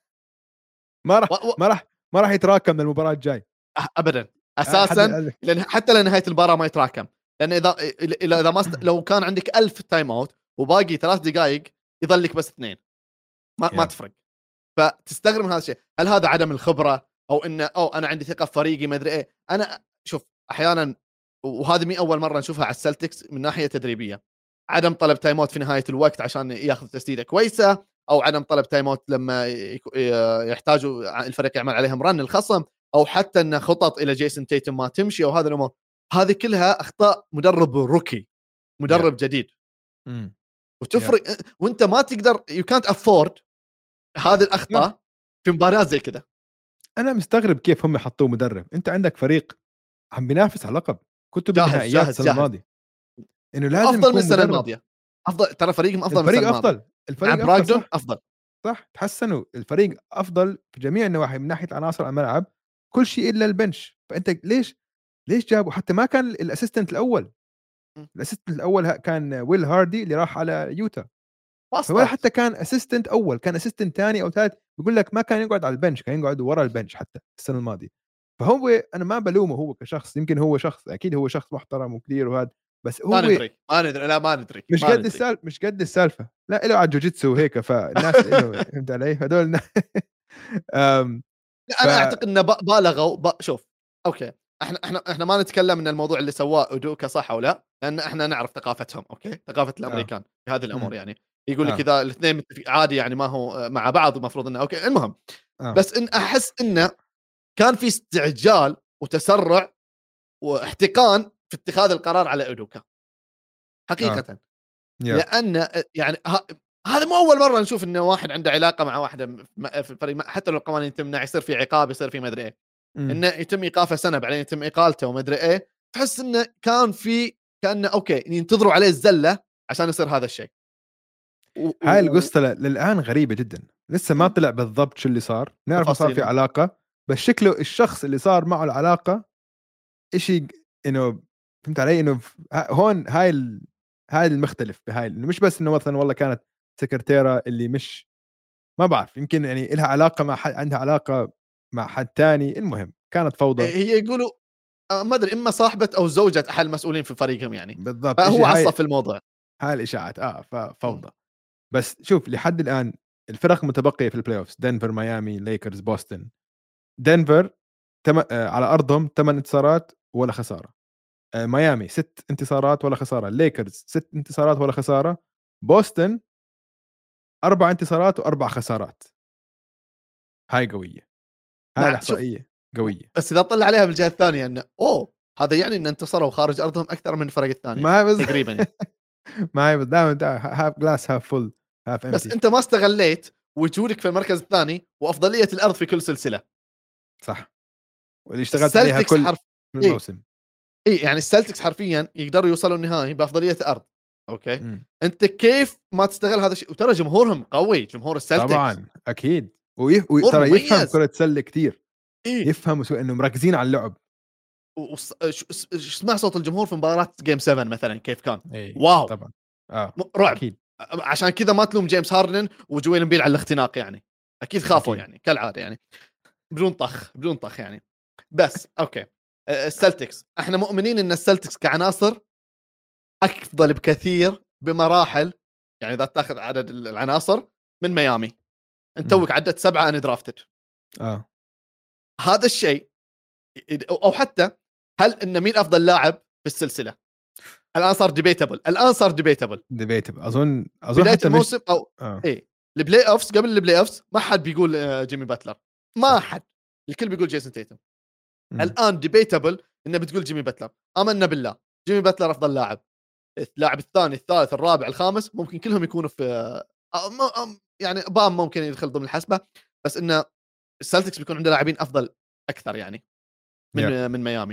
ما راح و... و... ما راح ما راح يتراكم للمباراة الجاي ابدا آه، حد اساسا، قال- لان حتى لنهايه المباراه ما يتراكم. لان اذا اذا اذا ما است... لو كان عندك ألف تايم اوت وباقي ثلاث دقائق يظل لك بس اثنين، ما ما يا تفرق. فتستغرب من هذا الشيء. هل هذا عدم الخبره او انه او انا عندي ثقه في فريقي ما ادري ايه؟ انا شوف احيانا، وهذه مي اول مره نشوفها على السلتكس من ناحيه تدريبيه، عدم طلب تايم اوت في نهايه الوقت عشان ياخذ تسديده كويسه، او عدم طلب تايم اوت لما يك- يحتاجوا الفريق يعمل عليهم رن الخصم، او حتى ان خطط الى جيسون تيتم ما تمشي، او هذه الامور. هذه كلها اخطاء مدرب روكي، يا مدرب جديد. مم. وتفرق وانت ما تقدر، يو كانت افورد هذه لا، الاخطاء في مباريات زي كذا. انا مستغرب كيف هم حطوه مدرب. انت عندك فريق عم بينافس على لقب، كنت جاهز بالنهائيات جاهز السنه جاهز، الماضيه، انه لازم وافضل من يكون السنه مدرب. الماضيه. افضل ترى فريقهم افضل من السنه الفريق الماضيه افضل، مع الفريق افضل براغدون صح افضل. صح تحسنوا، الفريق افضل في جميع النواحي من ناحيه عناصر الملعب، كل شيء الا البنش. فانت ليش ليش جابوا؟ حتى ما كان الاسيستنت الاول، الاسيستنت الاول ها- كان ويل هاردي اللي راح على يوتا، فولا واسطات. حتى كان اسيستنت اول، كان اسيستنت ثاني او ثالث. بيقول لك ما كان يقعد على البنش، كان يقعد ورا البنش حتى السنه الماضيه. فهو انا ما بلومه هو كشخص، يمكن هو شخص اكيد هو شخص محترم وكبير وهذا، بس ما هو ندري ما ندري لا ما ندري مش ما قد ندري السالفه، مش قد السالفه لا له على جوجيتسو وهيك، فالناس له فهمت علي هذول أم لا، ف انا اعتقد انه ب- بالغوا ب... شوف اوكي، احنا احنا احنا ما نتكلم ان الموضوع اللي سواه اودوكا صح او لا، لان احنا نعرف ثقافتهم، اوكي، ثقافه اه الامريكان في هذه الامور مم. يعني. يقول لك اه اذا الاثنين متفق عادي يعني ما هو مع بعض المفروض انه اوكي. المهم، اه بس ان احس انه كان في استعجال وتسرع واحتقان في اتخاذ القرار على اودوكا اه حقيقه. يا لان يعني ه... هذا مو اول مره نشوف انه واحد عنده علاقه مع واحده في الفريق، حتى لو القوانين تمنع يصير في عقاب، يصير في ما ادري ايه، مم. انه يتم ايقافه سنه بعدين يتم اقالته وما ادري ايه. تحس انه كان في كانه اوكي ينتظروا عليه الزله عشان يصير هذا الشيء. و... هاي و... القصة ل- للآن غريبة جدا، لسه ما طلع بالضبط شو اللي صار. نعرف إنه صار في تفاصيله علاقة، بس شكله الشخص اللي صار معه العلاقة إشي إنه فهمت علي، إنه ف- ها- هون هاي ال... هاي المختلف بهاي، إنه مش بس إنه مثلا والله كانت سكرتيرة اللي مش ما بعرف، يمكن يعني لها علاقة مع حد، عندها علاقة مع حد تاني، المهم كانت فوضى. هي يقولوا آه، ما ادري اما صاحبه او زوجة احد المسؤولين في فريقهم يعني، بالضبط فهو إشي عصب هاي في الموضوع. هاي الاشاعات اه ففوضى. بس شوف لحد الان الفرق المتبقيه في البلاي اوفز دنفر ميامي ليكرز بوسطن. دنفر تم... آه على ارضهم ثمان انتصارات ولا خساره. آه ميامي ست انتصارات ولا خساره. ليكرز ست انتصارات ولا خساره. بوسطن اربع انتصارات واربع خسارات. هاي قويه. هاي نعم شوف، الاحصائيه قويه. بس اذا طلع عليها من الجهه الثانيه انه اوه هذا يعني ان انتصروا خارج ارضهم اكثر من الفرق الثانيه ما هي بس تقريبا يعني. ما هي دائما هاف جلاس هاف فول هاف بس امتي. انت ما استغليت وجودك في المركز الثاني وافضليه الارض في كل سلسله. صح. واللي اشتغلت عليها السلتكس كل حرف اي الموسم. اي يعني السلتكس حرفيا يقدروا يوصلوا النهائي بافضليه ارض. اوكي مم. انت كيف ما تستغل هذا الشيء؟ وترى جمهورهم قوي، جمهور السلتكس طبعا اكيد. ويف... وي... جمهور ترى يفهم مميز. كرة سلة كتير. اي يفهم سو... انه مركزين على اللعب. وص... ش- ش- اسمع صوت الجمهور في مباراه جيم سبعة مثلا كيف كان. اي واو طبعا. اه م- رعب. اكيد عشان كذا ما تلوم جيمس هاردن وجويل امبيد على الاختناق يعني. اكيد خافوا اكيد. يعني كالعاده يعني بدون طخ بدون طخ يعني. بس اوكي أه، السلتكس احنا مؤمنين ان السلتكس كعناصر افضل بكثير بمراحل. يعني اذا تاخذ عدد العناصر من ميامي انت مم. توك عدت سبعه ان درافتد. اه هذا الشيء او حتى هل ان مين افضل لاعب في السلسله الان صار ديبيتابل. الان صار ديبيتابل ديبيتبل اظن اظن بدايه حتى مش الموسم او اه ايه البلاي اوفز. قبل البلاي اوفز ما حد بيقول آه، جيمي باتلر، ما صح. حد. الكل بيقول جيسون تيتم. مم. الان ديبيتابل انه بتقول جيمي باتلر. امنا بالله جيمي باتلر افضل لاعب. اللاعب الثاني الثالث الرابع الخامس ممكن كلهم يكونوا في آه، م- م- يعني بام ممكن يدخل ضمن الحسبه. بس انه السلتكس بيكون عنده لاعبين افضل اكثر يعني من yeah. آه، من ميامي.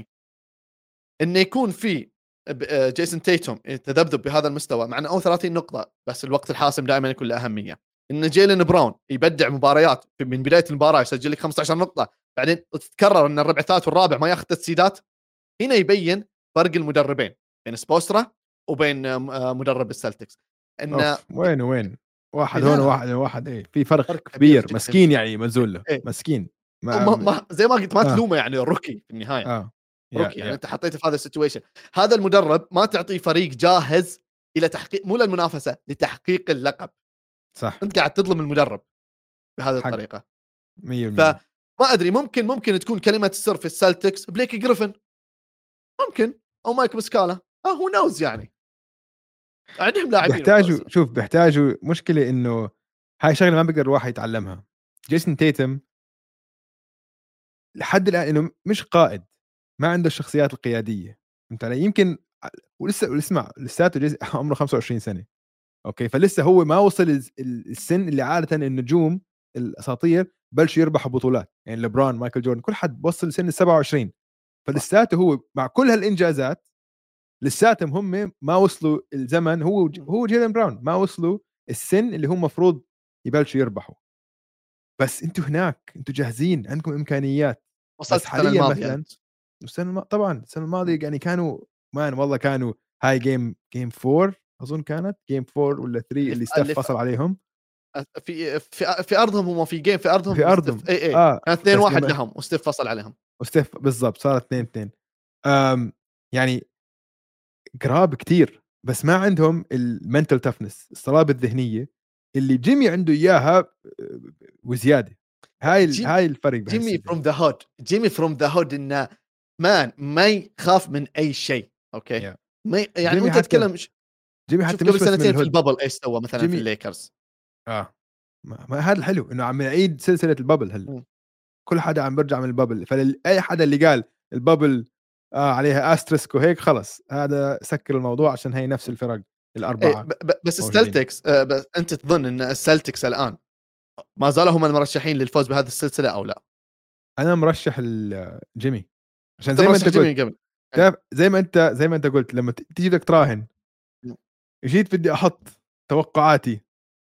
انه يكون في ب- آه، جيسون تيتوم تذبذب بهذا المستوى مع انه او ثلاثين نقطه، بس الوقت الحاسم دائما يكون له اهميه. ان جيلين براون يبدع مباريات من بدايه المباراه يسجل لك خمسة عشر نقطه، بعدين تتكرر ان الربع الثالث والرابع ما ياخذ تسديدات. هنا يبين فرق المدربين بين سبوسترا وبين آه، مدرب السلتكس. انه اوف وين وين واحد لا هون لا وواحد واحد ايه في فرق فرق كبير كبير. جدا مسكين جدا. يعني منزول له إيه. مسكين. ما ما ما زي ما قلت ما اه تلومه يعني الروكي في النهايه. اه يا روكي يعني يا انت حطيته في هذا السيتويشن. هذا المدرب ما تعطيه فريق جاهز الى تحقيق مو للمنافسه لتحقيق اللقب. صح. انت قاعد تظلم المدرب بهذه حق الطريقه. مية بالمية. فما ادري ممكن ممكن تكون كلمه السر في السلتكس بليك جريفن ممكن او مايك مسكالا اه هو نوز يعني عندهم لاعبين بيحتاجوا شوف بيحتاجوا مشكلة إنه هاي شغلة ما بيقدر الواحد يتعلمها. جيسون تيتم لحد الآن إنه مش قائد. ما عنده الشخصيات القيادية. فهمت علي؟ يمكن ولسه اسمع لساته جيس... عمره خمسة وعشرين سنة. أوكي فلسه هو ما وصل الز- ال- السن اللي عادة النجوم الأساطير بلشوا يربحوا بطولات. يعني لبران مايكل جوردن كل حد وصل سن السبعة وعشرين. فلساته هو مع كل هالإنجازات لساتهم هم ما وصلوا الزمن. هو هو جيلن براون ما وصلوا السن اللي هم مفروض يبلشوا يربحوا. بس انتوا هناك انتوا جاهزين عندكم امكانيات. وصلت بس السنه حاليا الماضيه مثلا انت. السنه الم... طبعا السنه الماضيه يعني كانوا مان والله كانوا هاي جيم جيم فور اظن كانت جيم فور ولا ثري اللي اللي في ستيف اللي في فصل عليهم في في, في ارضهم هم في جيم في ارضهم في ارضهم. وستيف اي اي اه كان اثنين بس واحد لما لهم وستيف فصل عليهم. وستيف بالضبط صارت اثنين اثنين. أم يعني قراب كتير بس ما عندهم المنتل تفنس الصلابه الذهنيه اللي جيمي عنده اياها وزياده. هاي ال... جيم هاي الفرق بهاي جيمي السلسله. فروم ذا هود جيمي فروم ذا هود انه مان ما يخاف من اي شيء. اوكي yeah. ما ي... يعني جيمي وانت حتى تتكلم ش... جيمي شوف حتى قبل مش بس من سنتين في الهود. البابل ايش سوى مثلا في جيمي الليكرز. اه ما, ما هذا الحلو انه عم نعيد سلسله البابل هلا. م. كل حدا عم برجع من البابل. فاي حدا اللي قال البابل آه عليها استرسك وهيك خلص هذا سكر الموضوع عشان هي نفس الفرق إيه الاربعه ب... ب... بس موجودين. السلتكس آه بس انت تظن ان السلتكس الان ما زالوا هم المرشحين للفوز بهذه السلسله او لا؟ انا مرشح الجيمي عشان انت زي ما مرشح انت جيمي قلت. قبل. تعرف زي ما انت زي ما انت قلت لما ت- تيجي بدك تراهن جيت بدي احط توقعاتي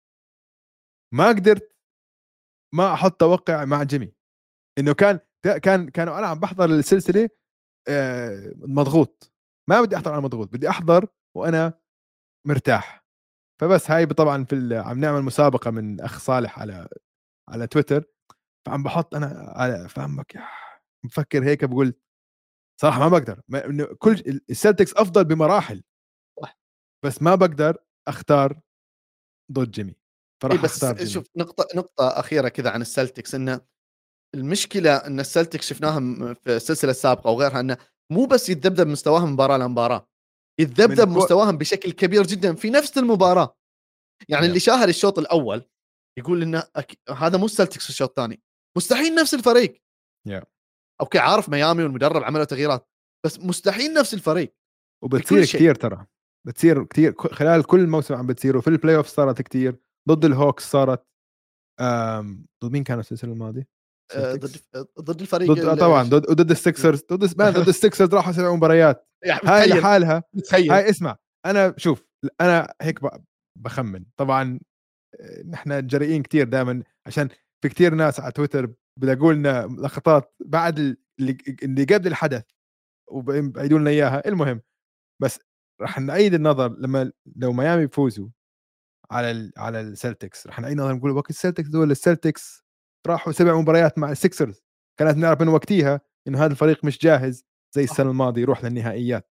ما قدرت ما احط توقع مع جيمي. انه كان كان كانوا انا عم بحضر السلسله آه، مضغوط. ما بدي احضر انا مضغوط بدي احضر وانا مرتاح. فبس هاي طبعا في ال- عم نعمل مسابقه من اخ صالح على على تويتر. فعم بحط انا على فهمك يا مفكر هيك بقول صراحه ما بقدر ما- إنه كل السلتكس افضل بمراحل صح. بس ما بقدر اختار ضد جيمي، إيه فراح بس اختار جيمي. شوف نقطة نقطة أخيرة كذا عن السلتكس، إنه المشكلة إن السلتكس شفناهم في السلسلة السابقة وغيرها، إنه مو بس يتذبذب مستواهم مباراة لمباراة، يتذبذب كو... مستواهم بشكل كبير جدا في نفس المباراة. يعني yeah. اللي شاهد الشوط الأول يقول إنه أك... هذا مو السلتكس في الشوط الثاني، مستحيل نفس الفريق. yeah. أوكي عارف ميامي والمدرب عملوا تغييرات، بس مستحيل نفس الفريق. وبتصير كثير ترى، بتصير كثير خلال كل موسم عم بتصير، وفي البلاي اوف صارت كثير ضد الهوكس، صارت أم... ضد مين كانوا السلسله الماضيه؟ آه ضد ضد الفريق ضد طبعا ضد ضد السكسرز، ضد ضد السكسرز راحوا سبع مباريات. هاي لحالها بتخيل. هاي اسمع انا شوف انا هيك بخمن طبعا، نحن جريئين كتير دائما عشان في كتير ناس على تويتر بلاقوا لنا لقطات بعد اللي اللي قبل الحدث وبيعيدوا لنا اياها. المهم بس راح نعيد النظر لما لو ميامي بفوزوا على ال على السلتكس، راح نعيد النظر نقول وقت السلتكس دول السلتكس راحوا سبع مباريات مع السكسرز، كانت نعرف من وقتها انه هذا الفريق مش جاهز زي السنه الماضيه يروح للنهائيات.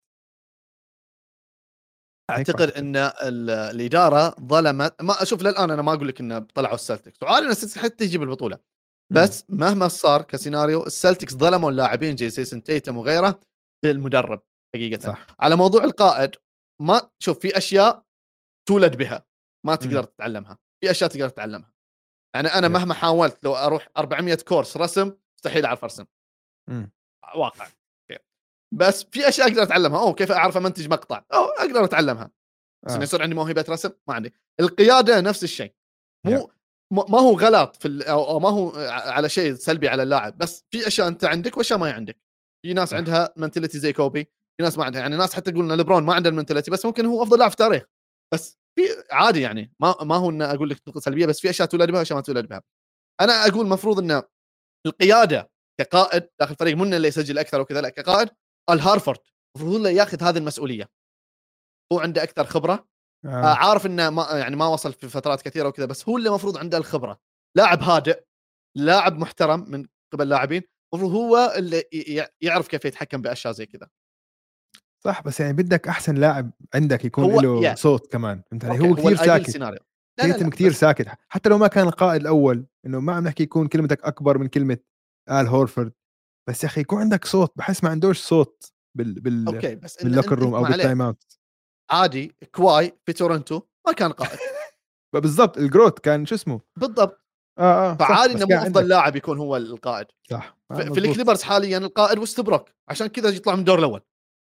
اعتقد ان الاداره ظلمت. ما اشوف للان انا ما اقول لك انه طلعوا السلتكس وعارف ان السلتكس حتى تجيب البطوله، بس م. مهما صار كسيناريو السلتكس ظلموا اللاعبين زي سيسن تيتم وغيره بالمدرب حقيقه. صح. على موضوع القائد، ما شوف في اشياء تولد بها ما تقدر م. تتعلمها، في اشياء تقدر تتعلمها. يعني انا م. مهما حاولت لو اروح أربعمية كورس رسم مستحيل اعرف ارسم م. واقع. بس في اشياء اقدر اتعلمها. او كيف اعرف امنتج مقطع، او اقدر اتعلمها. بس آه. يصير عندي موهبه رسم ما عندي. القياده نفس الشيء، مو yeah. ما هو غلط في او ما هو على شيء سلبي على اللاعب، بس في اشياء انت عندك واشياء ما عندك. في ناس آه. عندها منتاليتي زي كوبي، في ناس ما عندها. يعني ناس حتى يقولون ليبرون ما عنده المنتاليتي، بس ممكن هو افضل لاعب في التاريخ. بس في عادي يعني ما ما هو ان اقول لك نقطه سلبيه، بس في اشياء تولد بها واشياء ما تولد بها. انا اقول المفروض ان القياده كقائد داخل الفريق من اللي يسجل اكثر وكذا، لا كقائد الهارفورد المفروض له ياخذ هذه المسؤوليه. هو عنده اكثر خبره، آه. آه عارف انه ما يعني ما وصل في فترات كثيره وكذا، بس هو اللي المفروض عنده الخبره. لاعب هادئ، لاعب محترم من قبل اللاعبين، المفروض هو اللي يعرف كيف يتحكم باشياء زي كذا. صح، بس يعني بدك احسن لاعب عندك يكون له صوت كمان. فهمت علي؟ هو كثير ساكت، تيتم كثير ساكت، حتى لو ما كان القائد الاول. انه ما عم نحكي يكون كلمتك اكبر من كلمه آل هورفورد، بس يا اخي يكون عندك صوت. بحس ما عندوش صوت بال بال أوكي، بس باللوكر روم او بالتايم اوت. عادي كواي في تورنتو ما كان قائد. بالضبط، الجروت كان شو اسمه بالضبط. اه اه فعادي انه مو افضل لاعب يكون هو القائد. صح. آه في الكليبرز حاليا القائد وستبروك، عشان كذا يطلع من الدور الاول.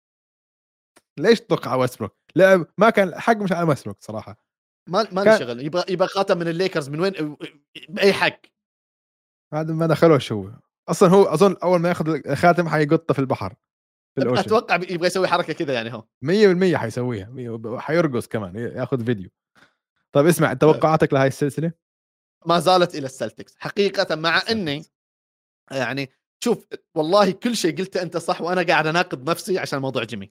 ليش تطق على ويستبروك؟ لا ما كان حق، مش على ويستبروك صراحه. ما ما له شغل، يبغى يبغى خاتم من الليكرز من وين باي حق. هذا ما دخلوش هو اصلا. هو اظن اول ما ياخذ الخاتم حيقطه في البحر في الأوشن. اتوقع يبغى يسوي حركه كذا يعني. هو مية بالمية حيسويها، حيرقص كمان ياخذ فيديو. طيب اسمع، توقعاتك لهاي السلسله؟ ما زالت الى السلتكس حقيقه، مع السلتكس. اني يعني شوف والله كل شيء قلته انت صح، وانا قاعد اناقض نفسي عشان موضوع جيمي.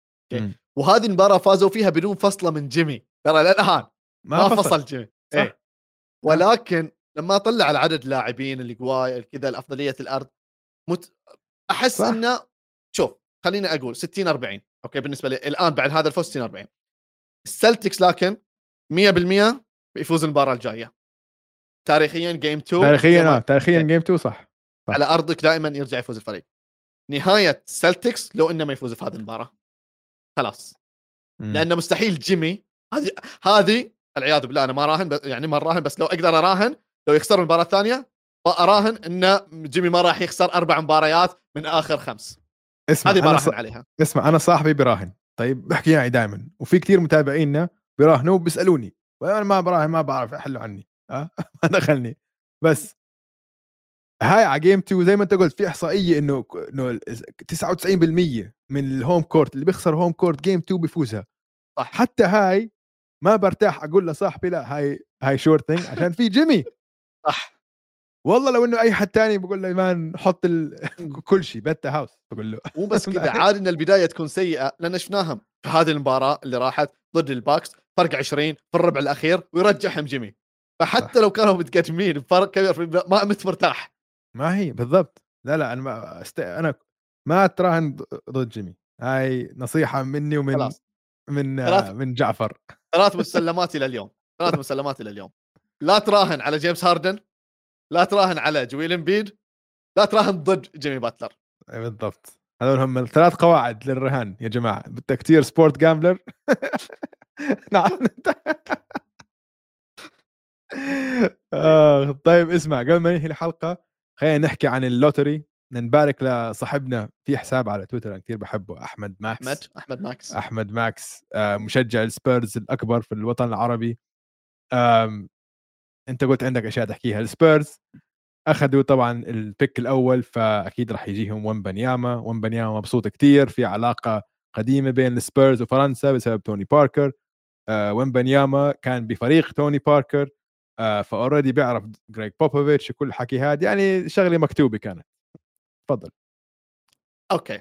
وهذه المباراه فازوا فيها بدون فصله من جيمي ترى الان ما, ما فصل, فصل جيمي. ايه ولكن لما اطلع على عدد لاعبين اللي قواي كذا الافضليه الارض مت... احس صح. انه شوف خليني اقول ستين أربعين اوكي بالنسبه لي الان بعد هذا الفوز ستين أربعين السلتكس، لكن مية بالمية بيفوز المباراه الجايه. تاريخيا جيم تو تاريخيا اه تاريخيا جيم تو صح. صح على ارضك دائما يرجع يفوز الفريق. نهايه السلتكس لو انه ما يفوز في هذه المباراه خلاص، لانه مستحيل جيمي. هذه هذه العياذ بالله انا ما راهن يعني ما راهن، بس لو اقدر اراهن لو يخسر المباراه الثانيه اراهن ان جيمي ما راح يخسر اربع مباريات من اخر خمس. هذه براهن ص... عليها. اسمع انا صاحبي براهن، طيب بحكي يعني دائما، وفي كثير متابعينا براهنوا وبيسالوني، وانا ما براهن ما بعرف احلوا عني ها ما دخلني. بس هاي على جيم تو زي ما انت قلت في احصائيه انه انه تسعة وتسعين بالمية من الهوم كورت اللي بيخسر هوم كورت جيم تو بيفوزها. صح. حتى هاي ما برتاح اقول لصاحبي لا هاي هاي شورت ثينج عشان في جيمي. صح والله لو انه اي حد تاني بقول له مان حط ال... كل شيء بيت هاوس بقول له. مو بس كذا، عادي ان البدايه تكون سيئه، لان شفناهم في هذه المباراه اللي راحت ضد الباكس فرق عشرين في الربع الاخير ويرجعهم جيمي. فحتى صح. لو كانوا متقدمين بفرق كبير في ما مت مرتاح. ما هي بالضبط. لا لا انا ما است... انا ما تراهن ضد جيمي. هاي نصيحه مني ومن خلاص. من خلاص. من جعفر ثلاث مسلمات الى اليوم ثلاث مسلمات الى اليوم لا تراهن على جيمس هاردن، لا تراهن على جويل امبيد، لا تراهن ضد جيمي باتلر. بالضبط، هذول هم الثلاث قواعد للرهان يا جماعه. بدك كثير سبورت جامبلر. نعم. آه طيب اسمع، قبل ما ننهي الحلقه خلينا نحكي عن اللوتري. نبارك لصاحبنا في حساب على تويتر انا كثير بحبه، احمد ماكس. احمد احمد ماكس احمد ماكس آه مشجع السبيرز الاكبر في الوطن العربي. آم انت قلت عندك اشياء تحكيها. السبيرز اخذوا طبعا البيك الاول، فاكيد راح يجيهم ومبنياما. ومبنياما مبسوط كتير، في علاقه قديمه بين السبيرز وفرنسا بسبب توني باركر. آه ومبنياما كان بفريق توني باركر، آه فاوريدي بيعرف جريج بوبوفيتش وكل حكي هذا، يعني شغله مكتوبه كانت. تفضل. اوكي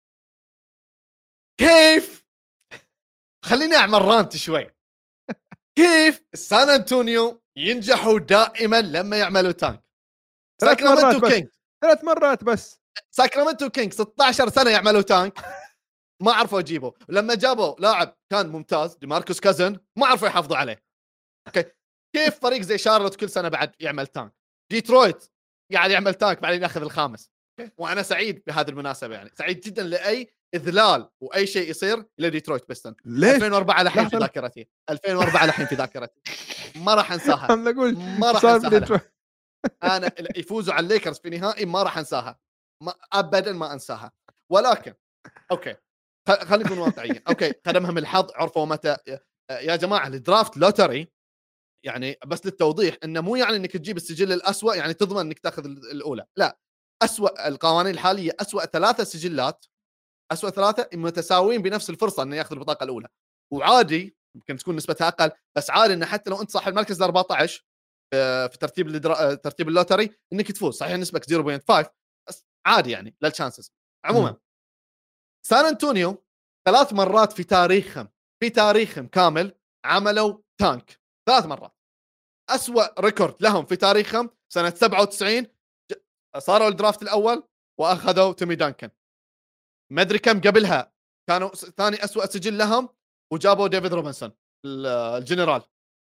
كيف خليني اعمل رانت شوي. كيف سان انطونيو ينجحوا دائما لما يعملوا تانك؟ ثلاث مرات ساكرامنتو بس كينج ثلاث مرات بس ساكرامنتو كينج ستة عشر سنه يعملوا تانك، ما عرفوا يجيبوا. لما جابوا لاعب كان ممتاز ديماركوس كازن ما عرفوا يحافظوا عليه. اوكي كيف فريق زي شارلوت كل سنه بعد يعمل تانك؟ ديترويت قاعد يعمل تانك بعدين ياخذ الخامس. وانا سعيد بهذه المناسبه، يعني سعيد جدا لاي اذلال واي شيء يصير لديترويت بيستن. ألفين وأربعة لحين في ذاكرتي، ألفين وأربعة لحين في ذاكرتي، ما راح انساها. ما راح انساها. انا يفوزوا على الليكرز في نهائي ما راح انساها، ما ابدا ما انساها. ولكن اوكي خلينا نكون واقعيين. اوكي خدمهم الحظ، عرفوا متى. يا جماعه الدرافت لوتري يعني بس للتوضيح انه مو يعني انك تجيب السجل الأسوأ يعني تضمن انك تاخذ الاولى، لا. أسوأ القوانين الحاليه أسوأ ثلاثه سجلات، أسوأ ثلاثه متساويين بنفس الفرصه انه ياخذ البطاقه الاولى. وعادي يمكن تكون نسبتها اقل، بس عادي انه حتى لو انت صاحب المركز أربعة عشر في ترتيب الدرا... ترتيب اللوتري انك تفوز. صحيح نسبه صفر فاصلة خمسة بس عادي يعني للشانسز. عموما سان انطونيو ثلاث مرات في تاريخهم في تاريخهم كامل عملوا تانك، ثلاث مرات. أسوأ ريكورد لهم في تاريخهم سنة سبعة وتسعين صاروا الدرافت الأول وأخذوا تيمي دانكن. ما أدري كم قبلها كانوا ثاني أسوأ سجل لهم وجابوا ديفيد روبنسون الجنرال.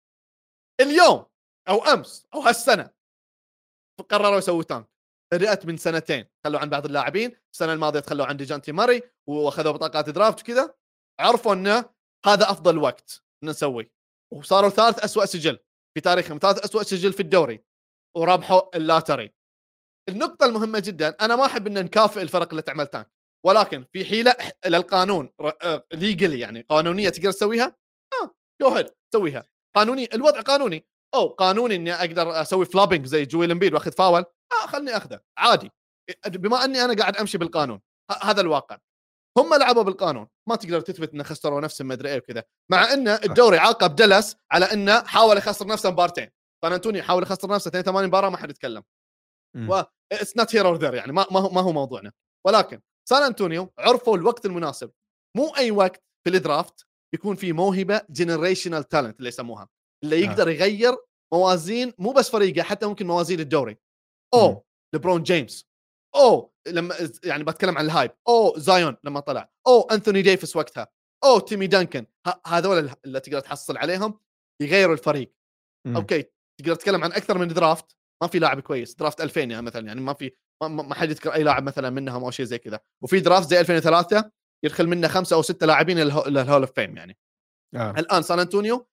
اليوم أو أمس أو هالسنة قرروا يسووا تانك. بدأت من سنتين خلوا عن بعض اللاعبين، السنة الماضية تخلوا عن ديجانتي ماري وأخذوا بطاقات درافت وكذا. عرفوا أنه هذا أفضل وقت نسوي، وصاروا ثالث أسوأ سجل في تاريخهم، ثالث أسوأ سجل في الدوري، وربحوا اللاتري. النقطة المهمة جدا، أنا ما أحب أن نكافئ الفرق اللي تعمل تانك، ولكن في حيلة للقانون ليجلي يعني قانونية تقدر تسويها. آه جو هيد سويها قانوني، الوضع قانوني. أو قانوني إني أقدر أسوي فلابينج زي جويل امبيد وأخذ فاول، آه خلني أخذه عادي بما أني أنا قاعد أمشي بالقانون. هذا الواقع. هم لعبوا بالقانون، ما تقدر تثبت انه خسروا نفسهم ما ادري ايه وكذا. مع ان الدوري عاقب دلس على انه حاول يخسر نفسه مبارتين. سان انطونيو حاول يخسر نفسه اثنين وثمانين مباراه ما حد يتكلم. و اتس نوت هير اور ذير يعني ما ما هو, ما هو موضوعنا. ولكن سان انطونيو عرفوا الوقت المناسب. مو اي وقت في الدرافت يكون في موهبه جنريشنال تالنت اللي يسموها، اللي يقدر يغير موازين مو بس فريقه حتى ممكن موازين الدوري. او ليبرون جيمس، او لما يعني بتكلم عن الهايب، او زايون لما طلع، او انثوني ديفيس وقتها، او تيمي دانكن. هذول اللي تقدر تحصل عليهم يغيروا الفريق. م. اوكي تقدر تتكلم عن اكثر من درافت ما في لاعب كويس. درافت ألفين يعني مثلا يعني ما في ما, ما حد يذكر اي لاعب مثلا منهم او شيء زي كذا. وفي درافت زي ألفين وثلاثة يدخل منه خمسة او ستة لاعبين للهول اوف فيم يعني. آه. الان سان انطونيو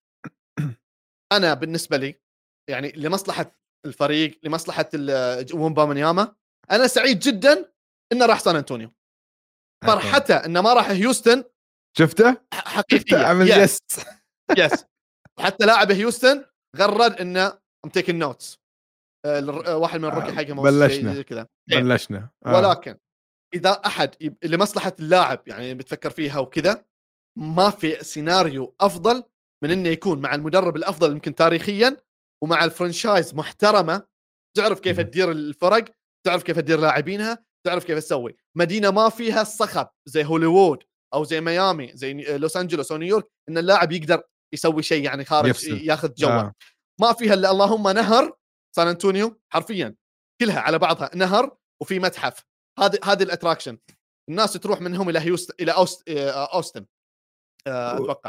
انا بالنسبه لي يعني لمصلحه الفريق، لمصلحه ومبامنياما، انا سعيد جدا انه راح سان انطونيو. فرحته انه ما راح هيوستن. شفته حقيقيه عمل يس يس. حتى لاعب هيوستن غرد انه ام تيكن نوتس. واحد من الروكي حقه بلشنا كذا بلشنا آه. ولكن اذا احد لمصلحه اللاعب يعني بتفكر فيها وكذا، ما في سيناريو افضل من انه يكون مع المدرب الافضل يمكن تاريخيا ومع الفرنشايز محترمه، تعرف كيف تدير الفرق، تعرف كيف تدير لاعبينها، تعرف كيف تسوي مدينه ما فيها الصخب زي هوليوود او زي ميامي زي لوس انجلوس او نيويورك، ان اللاعب يقدر يسوي شيء يعني خارج يفسد. ياخذ جوه آه. ما فيها الا اللهم نهر. سان انطونيو حرفيا كلها على بعضها نهر وفي متحف. هذه هذه الاتراكشن. الناس تروح منهم الى هيوستن الى أوست... اوستن أه اتوقع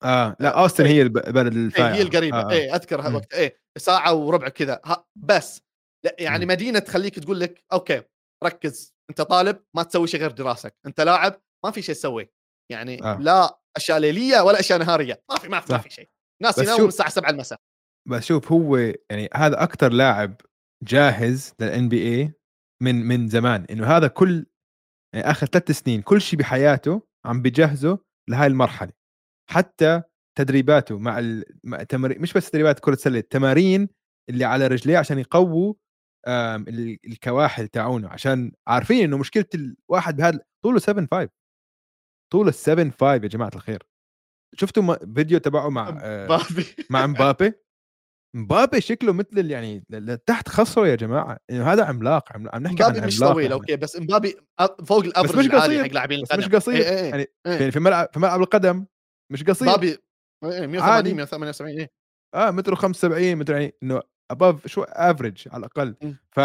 اه لا اوستن هي البلد الفايعه هي القريبه آه. ايه اذكر وقت ايه ساعه وربع كذا بس لا يعني م. مدينه تخليك تقول لك اوكي ركز انت طالب ما تسوي شيء غير دراستك انت لاعب ما في شيء تسويه يعني آه. لا اشياء ليليه ولا اشياء نهاريه ما في ما في, ما في شيء ناس يناموا من الساعه سبعة المساء بس شوف هو يعني هذا اكثر لاعب جاهز للان بي اي من من زمان انه هذا كل يعني اخر ثلاث سنين كل شيء بحياته عم بجهزه لهاي المرحله حتى تدريباته مع, ال... مع تمر... مش بس تدريبات كره سله التمارين اللي على رجليه عشان يقووا آم... الكواحل تاعونه عشان عارفين انه مشكله الواحد بهذا طوله سبعة خمسة طوله سبعة خمسة يا جماعه الخير شفتوا م... فيديو تبعه مع آه... بابي مع مبابي مبابي شكله مثل يعني تحت خصره يا جماعه انه هذا عملاق عم نحكي عن مبابي مش عملاق طويل يعني. اوكي بس مبابي فوق بس الافرج مش العالي قصير حق لاعبين بس القدم مش قصير ايه ايه يعني ايه. في ملعب في ملعب القدم مش قصير مبابي ايه مية وثمانين مية وثمانية وسبعين ايه اه متر خمسة وسبعين متر يعني انه اباف شو افريج على الاقل م. ف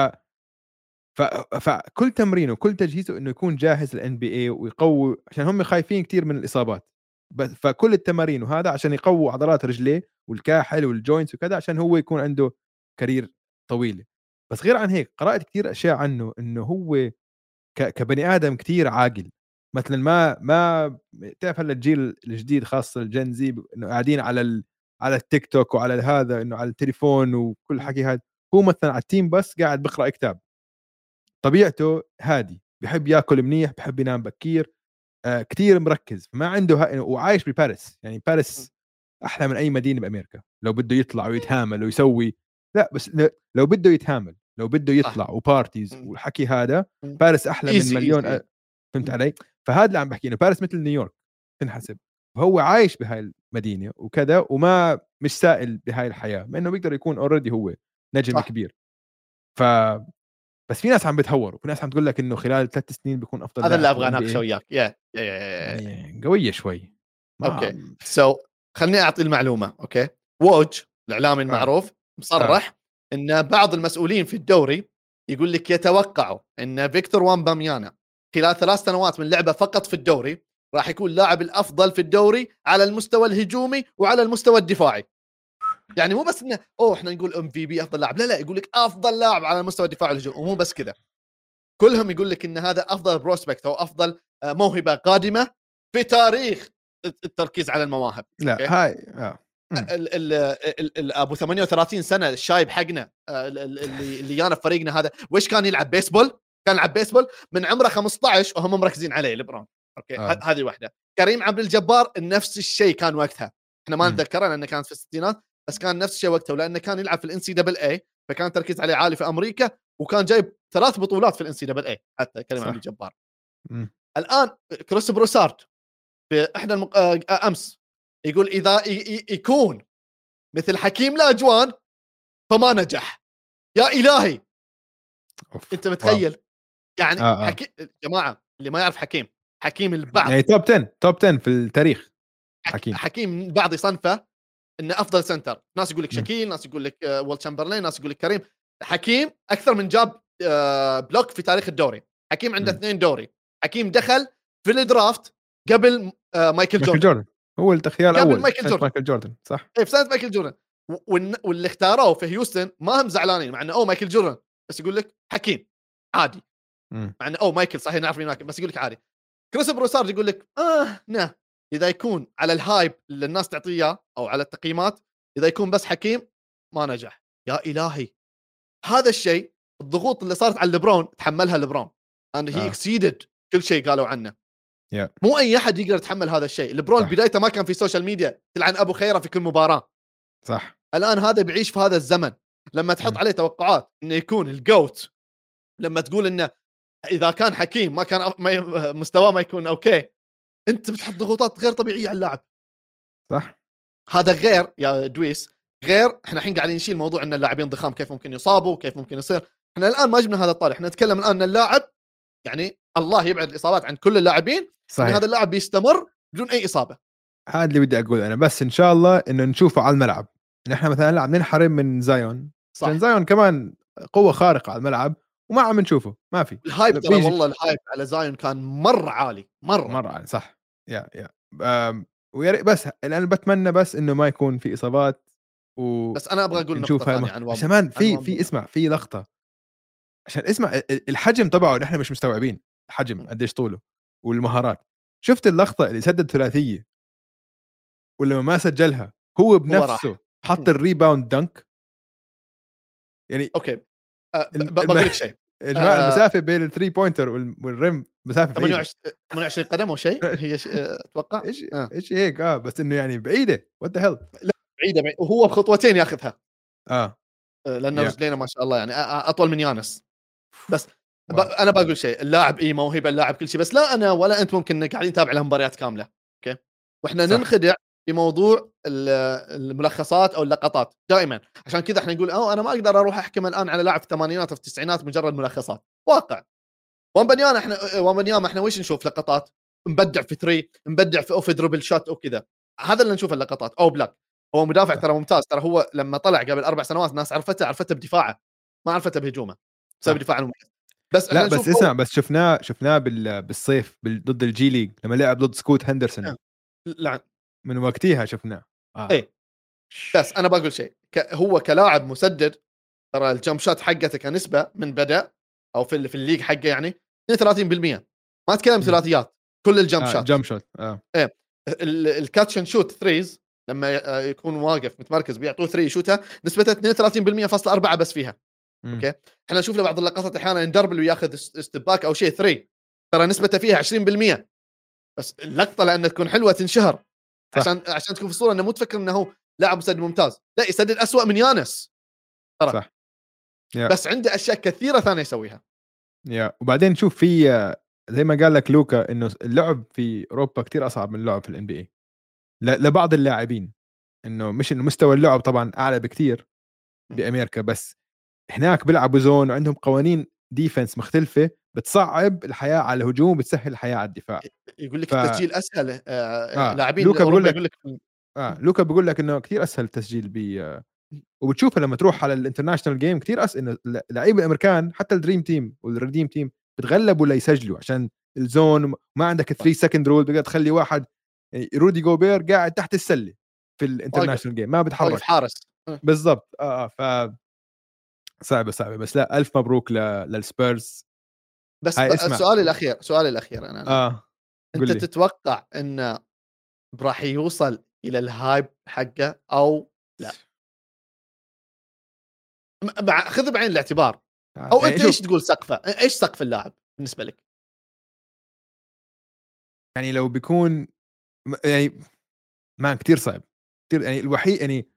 ف فكل تمرينه وكل تجهيزه انه يكون جاهز للان بي اي ويقوي عشان هم خايفين كثير من الاصابات بس فكل التمارين وهذا عشان يقووا عضلات رجليه والكاحل والجوينتس وكذا عشان هو يكون عنده كارير طويله بس غير عن هيك قرات كثير اشياء عنه انه هو كبني ادم كثير عاقل مثلا ما ما تعرف هلا الجيل الجديد خاصه الجن زي انه قاعدين على ال... على التيك توك وعلى هذا انه على التليفون وكل حكي هذا هو مثلا على التيم بس قاعد بقرا كتاب طبيعته هادي بحب ياكل منيح بحب ينام بكير آه كثير مركز ما عنده ها... وعايش بباريس يعني باريس احلى من اي مدينه بامريكا لو بده يطلع ويتهامل ويسوي لا بس لو بده يتهامل لو بده يطلع وبارتيز والحكي هذا باريس احلى من مليون أ... فهمت علي فهذا اللي عم بحكي انه باريس مثل نيويورك تنحسب فهو عايش بهاي المدينه وكذا وما مش سائل بهاي الحياه ما انه بيقدر يكون اوريدي هو نجم صح. كبير ف بس في ناس عم بتهور وفي ناس عم تقول لك انه خلال ثلاث سنين بيكون افضل هذا اللي ابغى اناقشه وياك يا يعني قويه شوي اوكي سو so, خليني اعطي المعلومه اوكي ووج الاعلامي المعروف مصرح آه. ان بعض المسؤولين في الدوري يقول لك يتوقعوا ان فيكتور وامباميانا خلال ثلاث سنوات من لعبه فقط في الدوري راح يكون لاعب الافضل في الدوري على المستوى الهجومي وعلى المستوى الدفاعي يعني مو بس انه اوه احنا نقول ام في بي افضل لاعب لا لا يقول لك افضل لاعب على المستوى الدفاعي والهجوم ومو بس كذا كلهم يقول لك ان هذا افضل بروسبكت او افضل موهبه قادمه في تاريخ التركيز على المواهب لا هاي اه ال ال ال ال ابو ثمانية وثلاثين سنه الشايب حقنا اللي اللي جانا في فريقنا هذا وش كان يلعب بيسبول كان يلعب بيسبول من عمره خمسة عشر وهم مركزين عليه لبرون اوكي آه. هذه واحده كريم عبد الجبار نفس الشيء كان وقتها احنا ما نتذكره لانه كانت في الستينات بس كان نفس الشيء وقتها ولانه كان يلعب في الان سي دبل اي فكان تركيز عليه عالي في امريكا وكان جايب ثلاث بطولات في الان سي دبل اي حتى كريم عبد الجبار مم. الان كريس بروسارد في احدى المق... امس يقول اذا ي... يكون مثل حكيم لاجوان فما نجح يا الهي أوف. انت متخيل واو. يعني آه آه. حكيم جماعه اللي ما يعرف حكيم حكيم البعض يعني توب عشرة توب عشرة في التاريخ حكيم حكيم بعض يصنفه انه افضل سنتر ناس يقول لك شاكيل ناس يقول لك وول تشامبرلين ناس يقول لك كريم حكيم اكثر من جاب بلوك في تاريخ الدوري حكيم عنده اثنين دوري حكيم دخل في الدرافت قبل مايكل جوردن, جوردن. هو التخيل اول مايكل جوردن. مايكل جوردن صح اي في سنه مايكل جوردن واللي اختاروه في هيوستن ما هم زعلانين مع انه او مايكل جوردن بس يقول لك حكيم عادي مم. مع انه او مايكل صحيح نعرف مين مايكل بس يقول لك عادي كريس بروسارد يقول لك اه نه اذا يكون على الهايب اللي الناس تعطيه او على التقييمات اذا يكون بس حكيم ما نجح يا الهي هذا الشيء الضغوط اللي صارت على ليبرون تحملها ليبرون and he آه. exceeded كل شيء قالوا عنه yeah. مو اي احد يقدر يتحمل هذا الشيء ليبرون بدايته ما كان في السوشيال ميديا تلعن ابو خيره في كل مباراه صح الان هذا بيعيش في هذا الزمن لما تحط م. عليه توقعات انه يكون الجوت لما تقول انه اذا كان حكيم ما كان ما مستواه ما يكون اوكي انت بتحط ضغوطات غير طبيعيه على اللاعب صح هذا غير يا دويس غير احنا الحين قاعدين نشيل موضوع ان اللاعبين ضخام كيف ممكن يصابوا كيف ممكن يصير احنا الان ما جبنا هذا الطارح احنا نتكلم الان ان اللاعب يعني الله يبعد الاصابات عن كل اللاعبين صحيح. هذا اللاعب بيستمر بدون اي اصابه هذا اللي بدي اقول انا بس ان شاء الله انه نشوفه على الملعب نحن مثلا عم ننحرم من زايون عشان زايون كمان قوه خارقه على الملعب وما عم نشوفه ما في الهايب ترى والله الهايب على زايون كان مره عالي مره مره عالي صح يا يا ويا ريت بس انا بتمنى بس انه ما يكون في اصابات و بس انا ابغى اقول نقطه نشوف هاي ثانيه الم... عن عشان وامبا مان عن في في وامبا اسمع في لقطه عشان اسمع ال- الحجم تبعه نحن مش مستوعبين الحجم قديش طوله والمهارات. شفت اللقطه اللي سدد ثلاثيه ولما ما سجلها هو هو راح. بنفسه حط الريباوند دنك يعني اوكي أه ب- الم... ب- الم... بقول لك شيء. يا جماعه أه المسافه بين الثري بوينتر وال... والريم مسافه ثمانية بعيده. وعشرين ثمانية وعشرين قدم او شيء هي ش... أه، اتوقع ايش أه. ايش هيك اه بس انه يعني بعيده وات ذا هيل. لا بعيده بعيد. وهو بخطوتين ياخذها اه أه، لان يا رجلينا ما شاء الله يعني أ- أ- اطول من يانس. بس ب... واو انا بقول شيء اللاعب اي موهبه اللاعب كل شيء بس لا انا ولا انت ممكن قاعدين نتابع له مباريات كامله اوكي واحنا صح ننخدع في موضوع ال- الملخصات او اللقطات دائما عشان كذا احنا نقول اه انا ما اقدر اروح احكم الان على لاعب في الثمانينات وفي التسعينات مجرد ملخصات واقع. وامبانياما احنا وامبانياما احنا وش نشوف لقطات مبدع في ثري مبدع في اوف دربل شوت وكذا هذا اللي نشوف اللقطات او بلاك هو مدافع صح ترى ممتاز ترى هو لما طلع قبل اربع سنوات الناس عرفته عرفته بدفاعه ما عرفته بهجومه بسبب صح دفاع الممتاز. بس لا احنا بس نشوف اسمع أو... بس شفناه شفناه بال... بالصيف بال... ضد الجي ليج لما لعب ضد سكوت هندرسون لا من وقتها شفناه اه ايه بس انا بقول شيء ك... هو كلاعب مسدد ترى الجمب شوت حقته كنسبه من بدا او في ال- في الليج حقه يعني اثنين وثلاثين بالمية ما اتكلم مم. ثلاثيات كل الجمب اه شوت. جمب شوت اه ايه الكاتش اند شوت ثريز لما ي- آه، يكون واقف متمركز بيعطوه ثري شوتها نسبته اثنين وثلاثين بالمية فاصلة أربعة بس فيها مم. اوكي. احنا نشوف له بعض اللقطات احيانا يندربل وياخذ ستباك او شيء ثري ترى نسبته فيها عشرين بالمية بس اللقطه لان تكون حلوه تنشهر صح عشان عشان تكون في الصوره انه مو تفكر انه هو لاعب مسدد ممتاز لا يسدد أسوأ من يانس ترى صح يا بس عنده اشياء كثيره ثانيه يسويها. يا وبعدين شوف في آه، زي ما قال لك لوكا انه اللعب في اوروبا كتير اصعب من اللعب في الان بي اي لبعض اللاعبين انه مش انه مستوى اللعب طبعا اعلى بكتير بامريكا بس هناك بيلعبوا زون وعندهم قوانين ديفنس مختلفه بتصعب الحياه على الهجوم وبتسهل الحياه على الدفاع. يقول لك ف التسجيل اسهل آه، آه، اه لاعبين لوكا بقول اوروبا يقول لك لك اه لوكا بقول لك انه كثير اسهل التسجيل ب وبتشوفها لما تروح على الانترناشونال جيم كثير اس انه اللعيبه الامريكان حتى الدريم تيم والريديم تيم بتغلبوا ليسجلوا عشان الزون ما عندك ثري سكند رول بقدر تخلي واحد رودي جوبير قاعد تحت السله في واقف الانترناشونال جيم ما واقف بتحرك حارس آه. بالضبط اه اه ف صعبه صعبه بس لا الف مبروك ل... للسبيرز. بس هاي ب- اسمع سؤالي الاخير سؤالي الاخير انا, أنا. اه قل انت لي تتوقع انه راح يوصل الى الهايب حقه او لا م- مع خذ بعين الاعتبار آه. او يعني انت شوف ايش تقول سقفه ايش سقف اللاعب بالنسبه لك؟ يعني لو بيكون م- يعني ما كتير صعب كتير يعني الوحيد يعني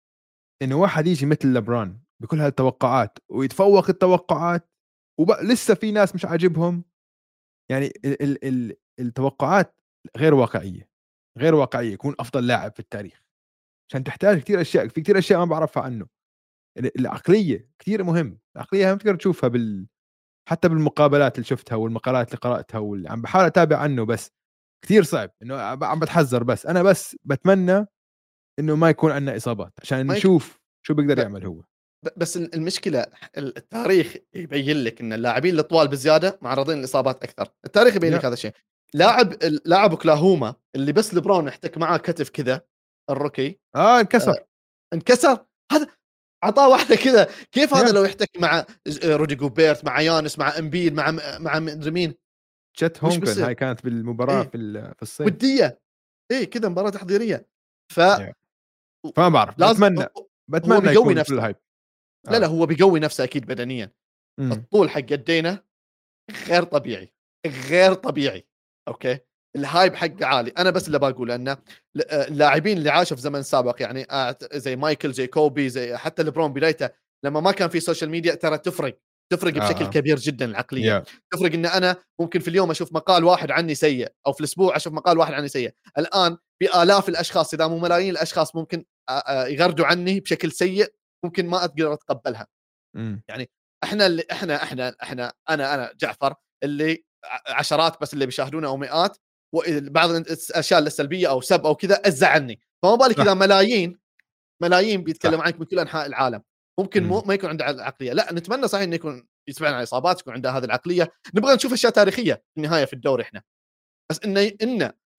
انه واحد يجي مثل لبران بكل هالتوقعات ويتفوق التوقعات ولسه في ناس مش عاجبهم يعني ال ال ال التوقعات غير واقعيه غير واقعيه يكون افضل لاعب في التاريخ عشان تحتاج كثير اشياء في كثير اشياء ما بعرفها عنه. ال- العقليه كثير مهم العقليه هم تقدر تشوفها بال حتى بالمقابلات اللي شفتها والمقالات اللي قراتها واللي عم بحاول اتابع عنه بس كثير صعب انه عم بتحذر بس انا بس بتمنى انه ما يكون عندنا اصابات عشان ما يك... نشوف شو بيقدر ب... يعمل هو. ب- بس المشكله التاريخ يبين لك ان اللاعبين الطوال بزياده معرضين للاصابات اكثر التاريخ يبين لك يا هذا الشيء. لاعب لاعب اوكلاهوما اللي بس لبرون احتك معاه كتف كذا الروكي اه انكسر آه انكسر هذا عطاه واحده كذا كيف هذا يا لو يحتك مع رودي جوبيرت مع يانس مع امبيد مع مع مدري مين تشيت وش هونكن بيصير؟ هاي كانت بالمباراه ايه في ال- في الصيف. وديه ايه كذا مباراه تحضيريه ف يا. فما بعرف لازم بتمنى هو بتمنى بيقوي يكون كل نفسه. هايب. لا لا اه هو بيقوي نفسه اكيد بدنيا. امم الطول حق يدينه غير طبيعي غير طبيعي اوكي. الهايب حقه عالي. انا بس اللي بقول انه اللاعبين اللي عاشوا في زمن سابق يعني زي مايكل زي كوبي زي حتى لبرون بدايته لما ما كان في سوشيال ميديا ترى تفرق تفرق اه بشكل اه كبير جدا العقليه. يا تفرق ان انا ممكن في اليوم اشوف مقال واحد عني سيء او في الاسبوع اشوف مقال واحد عني سيء. الان بالاف الاشخاص اذا مو ملايين الاشخاص ممكن يغردوا عني بشكل سيء ممكن ما اقدر اتقبلها. امم يعني احنا اللي احنا احنا احنا انا انا جعفر اللي عشرات بس اللي بيشاهدونا او مئات وبعض الاشياء السلبيه او سب او كذا ازعلني فما بالك صح اذا ملايين ملايين بيتكلم صح عنك من كل انحاء العالم. ممكن مو امم ما يكون عنده عقليه. لا نتمنى صحيح انه يكون يسمعنا عن اصابات يكون عنده هذه العقليه. نبغى نشوف اشياء تاريخيه في النهايه في الدوري احنا بس انه انه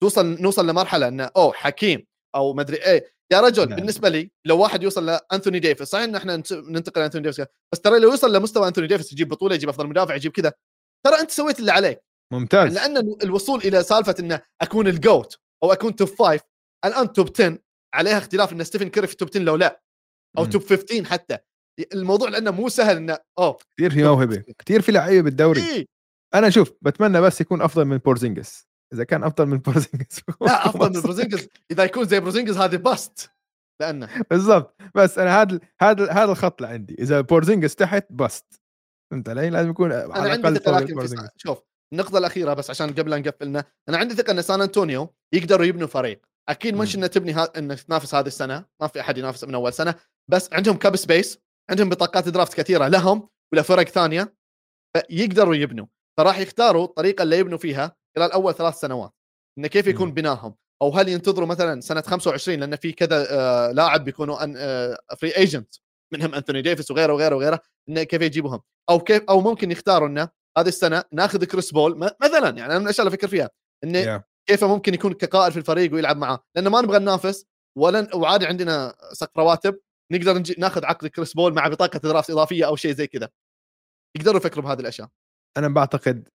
توصل نوصل لمرحله انه اوه حكيم او مدري ايه يا رجل. لا. بالنسبه لي لو واحد يوصل لانثوني ديفيس، صحيح ان احنا ننتقل لانثوني ديفيس، بس ترى لو يوصل لمستوى انثوني ديفيس يجيب بطوله، يجيب افضل مدافع، يجيب كذا، ترى انت سويت اللي عليك. ممتاز. يعني لان الوصول الى سالفه انه اكون الجوت او اكون توب فايف، الان توب عشرة عليها اختلاف ان ستيفن كيري في توب عشرة لو لا، او م. توب خمسة عشر حتى. الموضوع لانه مو سهل انه اوه كثير في موهبه، كثير في لعيبه بالدوري. إيه؟ انا شوف بتمنى بس يكون افضل من بورزينجس، اذا كان افضل من بورزينجس لا افضل من بروزينجز، اذا يكون زي بروزينجز هذا باست. لانه بالضبط، بس انا هذا هذا هذا الخط لعندي، اذا بورزينجس تحت باست، انت لازم يكون على انا عندي الاقل ثقه، فوق لكن في بورزينجس. سا... شوف النقطه الاخيره بس عشان قبل لا نقفلنا، انا عندي ثقه ان سان انطونيو يقدروا يبنوا فريق. اكيد مش انه تبني ها... انك تنافس هذه السنه، ما في احد ينافس من اول سنه، بس عندهم كاب سبيس، عندهم بطاقات درافت كثيره لهم ولا فرق ثانيه، يقدروا يبنوا. فراح يختاروا الطريقه اللي يبنوا فيها خلال اول ثلاث سنوات، انه كيف يكون مم. بناهم، او هل ينتظروا مثلا سنه خمسة وعشرين لان في كذا آه لاعب بيكونوا أن آه فري ايجنت منهم انثوني ديفيس وغيره وغيره وغيره، انه كيف يجيبوهم، او كيف او ممكن يختاروا انه هذه السنه ناخذ كريس بول مثلا. يعني انا من الاشياء اللي افكر فيها انه yeah. كيف ممكن يكون كقائد في الفريق ويلعب معاه، لانه ما نبغى ننافس ولا وعادي عندنا سقف رواتب، نقدر نجي ناخذ عقد كريس بول مع بطاقه درافت اضافيه او شيء زي كذا. يقدروا يفكروا بهذه الاشياء. انا بعتقد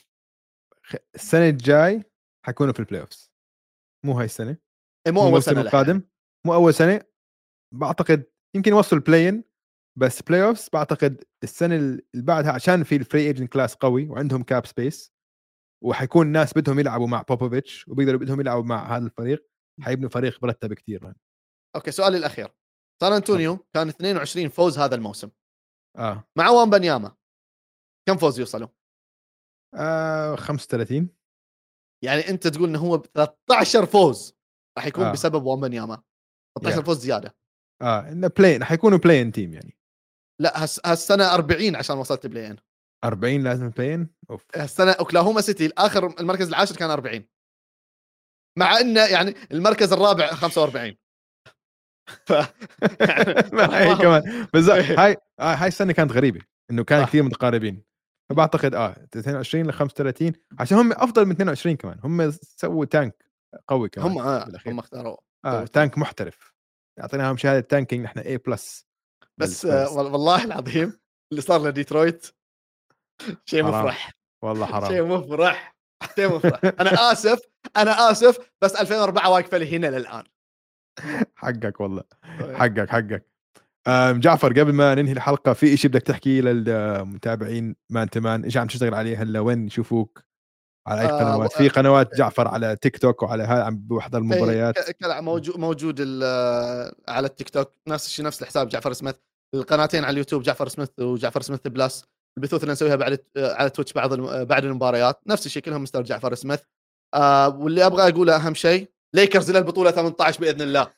السنه الجاي حيكونوا في البلاي اوفز، مو هاي السنه، مو اول سنه القادم يعني. مو اول سنه. بعتقد يمكن يوصلوا البلاين، بس بلاي اوفز بعتقد السنه اللي بعدها، عشان في الفري ايجنت كلاس قوي وعندهم كاب سبيس، وحيكون الناس بدهم يلعبوا مع بوبوفيتش وبيقدروا بدهم يلعبوا مع هذا الفريق، حيبنوا فريق مرتب كتير يعني. اوكي سؤالي الاخير، سان انطونيو كان اثنين وعشرين فوز هذا الموسم اه مع وامبانياما، كم فوز يوصلوا؟ آه خمسة وثلاثين. يعني انت تقول انه هو ثلاثة عشر فوز راح يكون آه. بسبب وامبانياما، ثلاثة عشر yeah. فوز زياده. اه انه بلاين، حيكونوا بلاين تيم يعني. لا هس... هالسنه أربعين عشان وصلت بلاين. أربعين لازم بلاين. اوف. هالسنه اوكلاهوما سيتي الاخر المركز العاشر كان أربعين، مع انه يعني المركز الرابع خمسة وأربعين. ف... ما هي كمان بالضبط. هاي هاي السنه كانت غريبه انه كان كثير متقاربين. فبعتقد اه اثنين وعشرين ل خمسة وثلاثين عشان هم افضل من اثنين وعشرين كمان، هم سووا تانك قوي كمان. هم آه هم اختاروا آه تانك محترف، اعطيناهم شهاده تانكينج نحن اي بلس. بس آه والله العظيم اللي صار لديترويت شيء مفرح، والله حرام. شيء مفرح، شيء مفرح. انا اسف انا اسف بس ألفين وأربعة واقفه لي هنا للان. حقك والله، حقك حقك. جعفر قبل ما ننهي الحلقه، في شيء بدك تحكي للمتابعين مان تمان ايش عم تشتغل عليه هلا، وين يشوفوك على اي قنوات؟ في قنوات جعفر على تيك توك وعلى هاي عم بحضر المباريات. موجود موجود على التيك توك نفس الشيء، نفس الحساب جعفر سميث. القناتين على اليوتيوب جعفر سميث وجعفر سميث بلس. البثوث اللي نسويها بعد على تويتش بعض بعد المباريات نفس الشيء، كلهم مستر جعفر سميث. آه واللي ابغى اقوله اهم شيء، ليكرز الى البطوله ثمانية عشر باذن الله.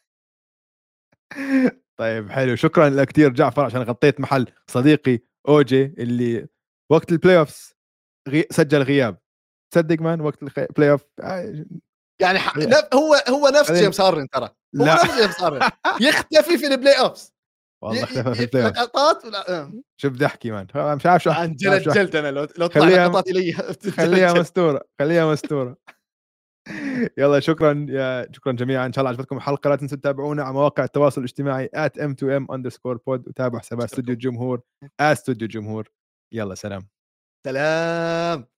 طيب حلو، شكرا لك كثير جعفر عشان غطيت محل صديقي اوجي اللي وقت البلاي اوفز غي... سجل غياب. تصدق مان وقت البلاي اوف يعني ح... هو هو نفس جيمس هارن، ترى هو نفس جيمس هارن يختفي في البلاي اوفز. والله اختفى في البلاي اوف لقطات ولا شو بدي احكي مان، مش عارف شو عن جلد جلد. انا لو لو طلع لقطات لي خليها مستوره، خليها مستوره. يلا شكرا يا شكرا جميعا، ان شاء الله عجبتكم الحلقه. لا تنسوا تتابعونا على مواقع التواصل الاجتماعي آت إم تو إم أندرسكور بود، وتابعوا حسابات استوديو الجمهور استوديو الجمهور. يلا سلام سلام.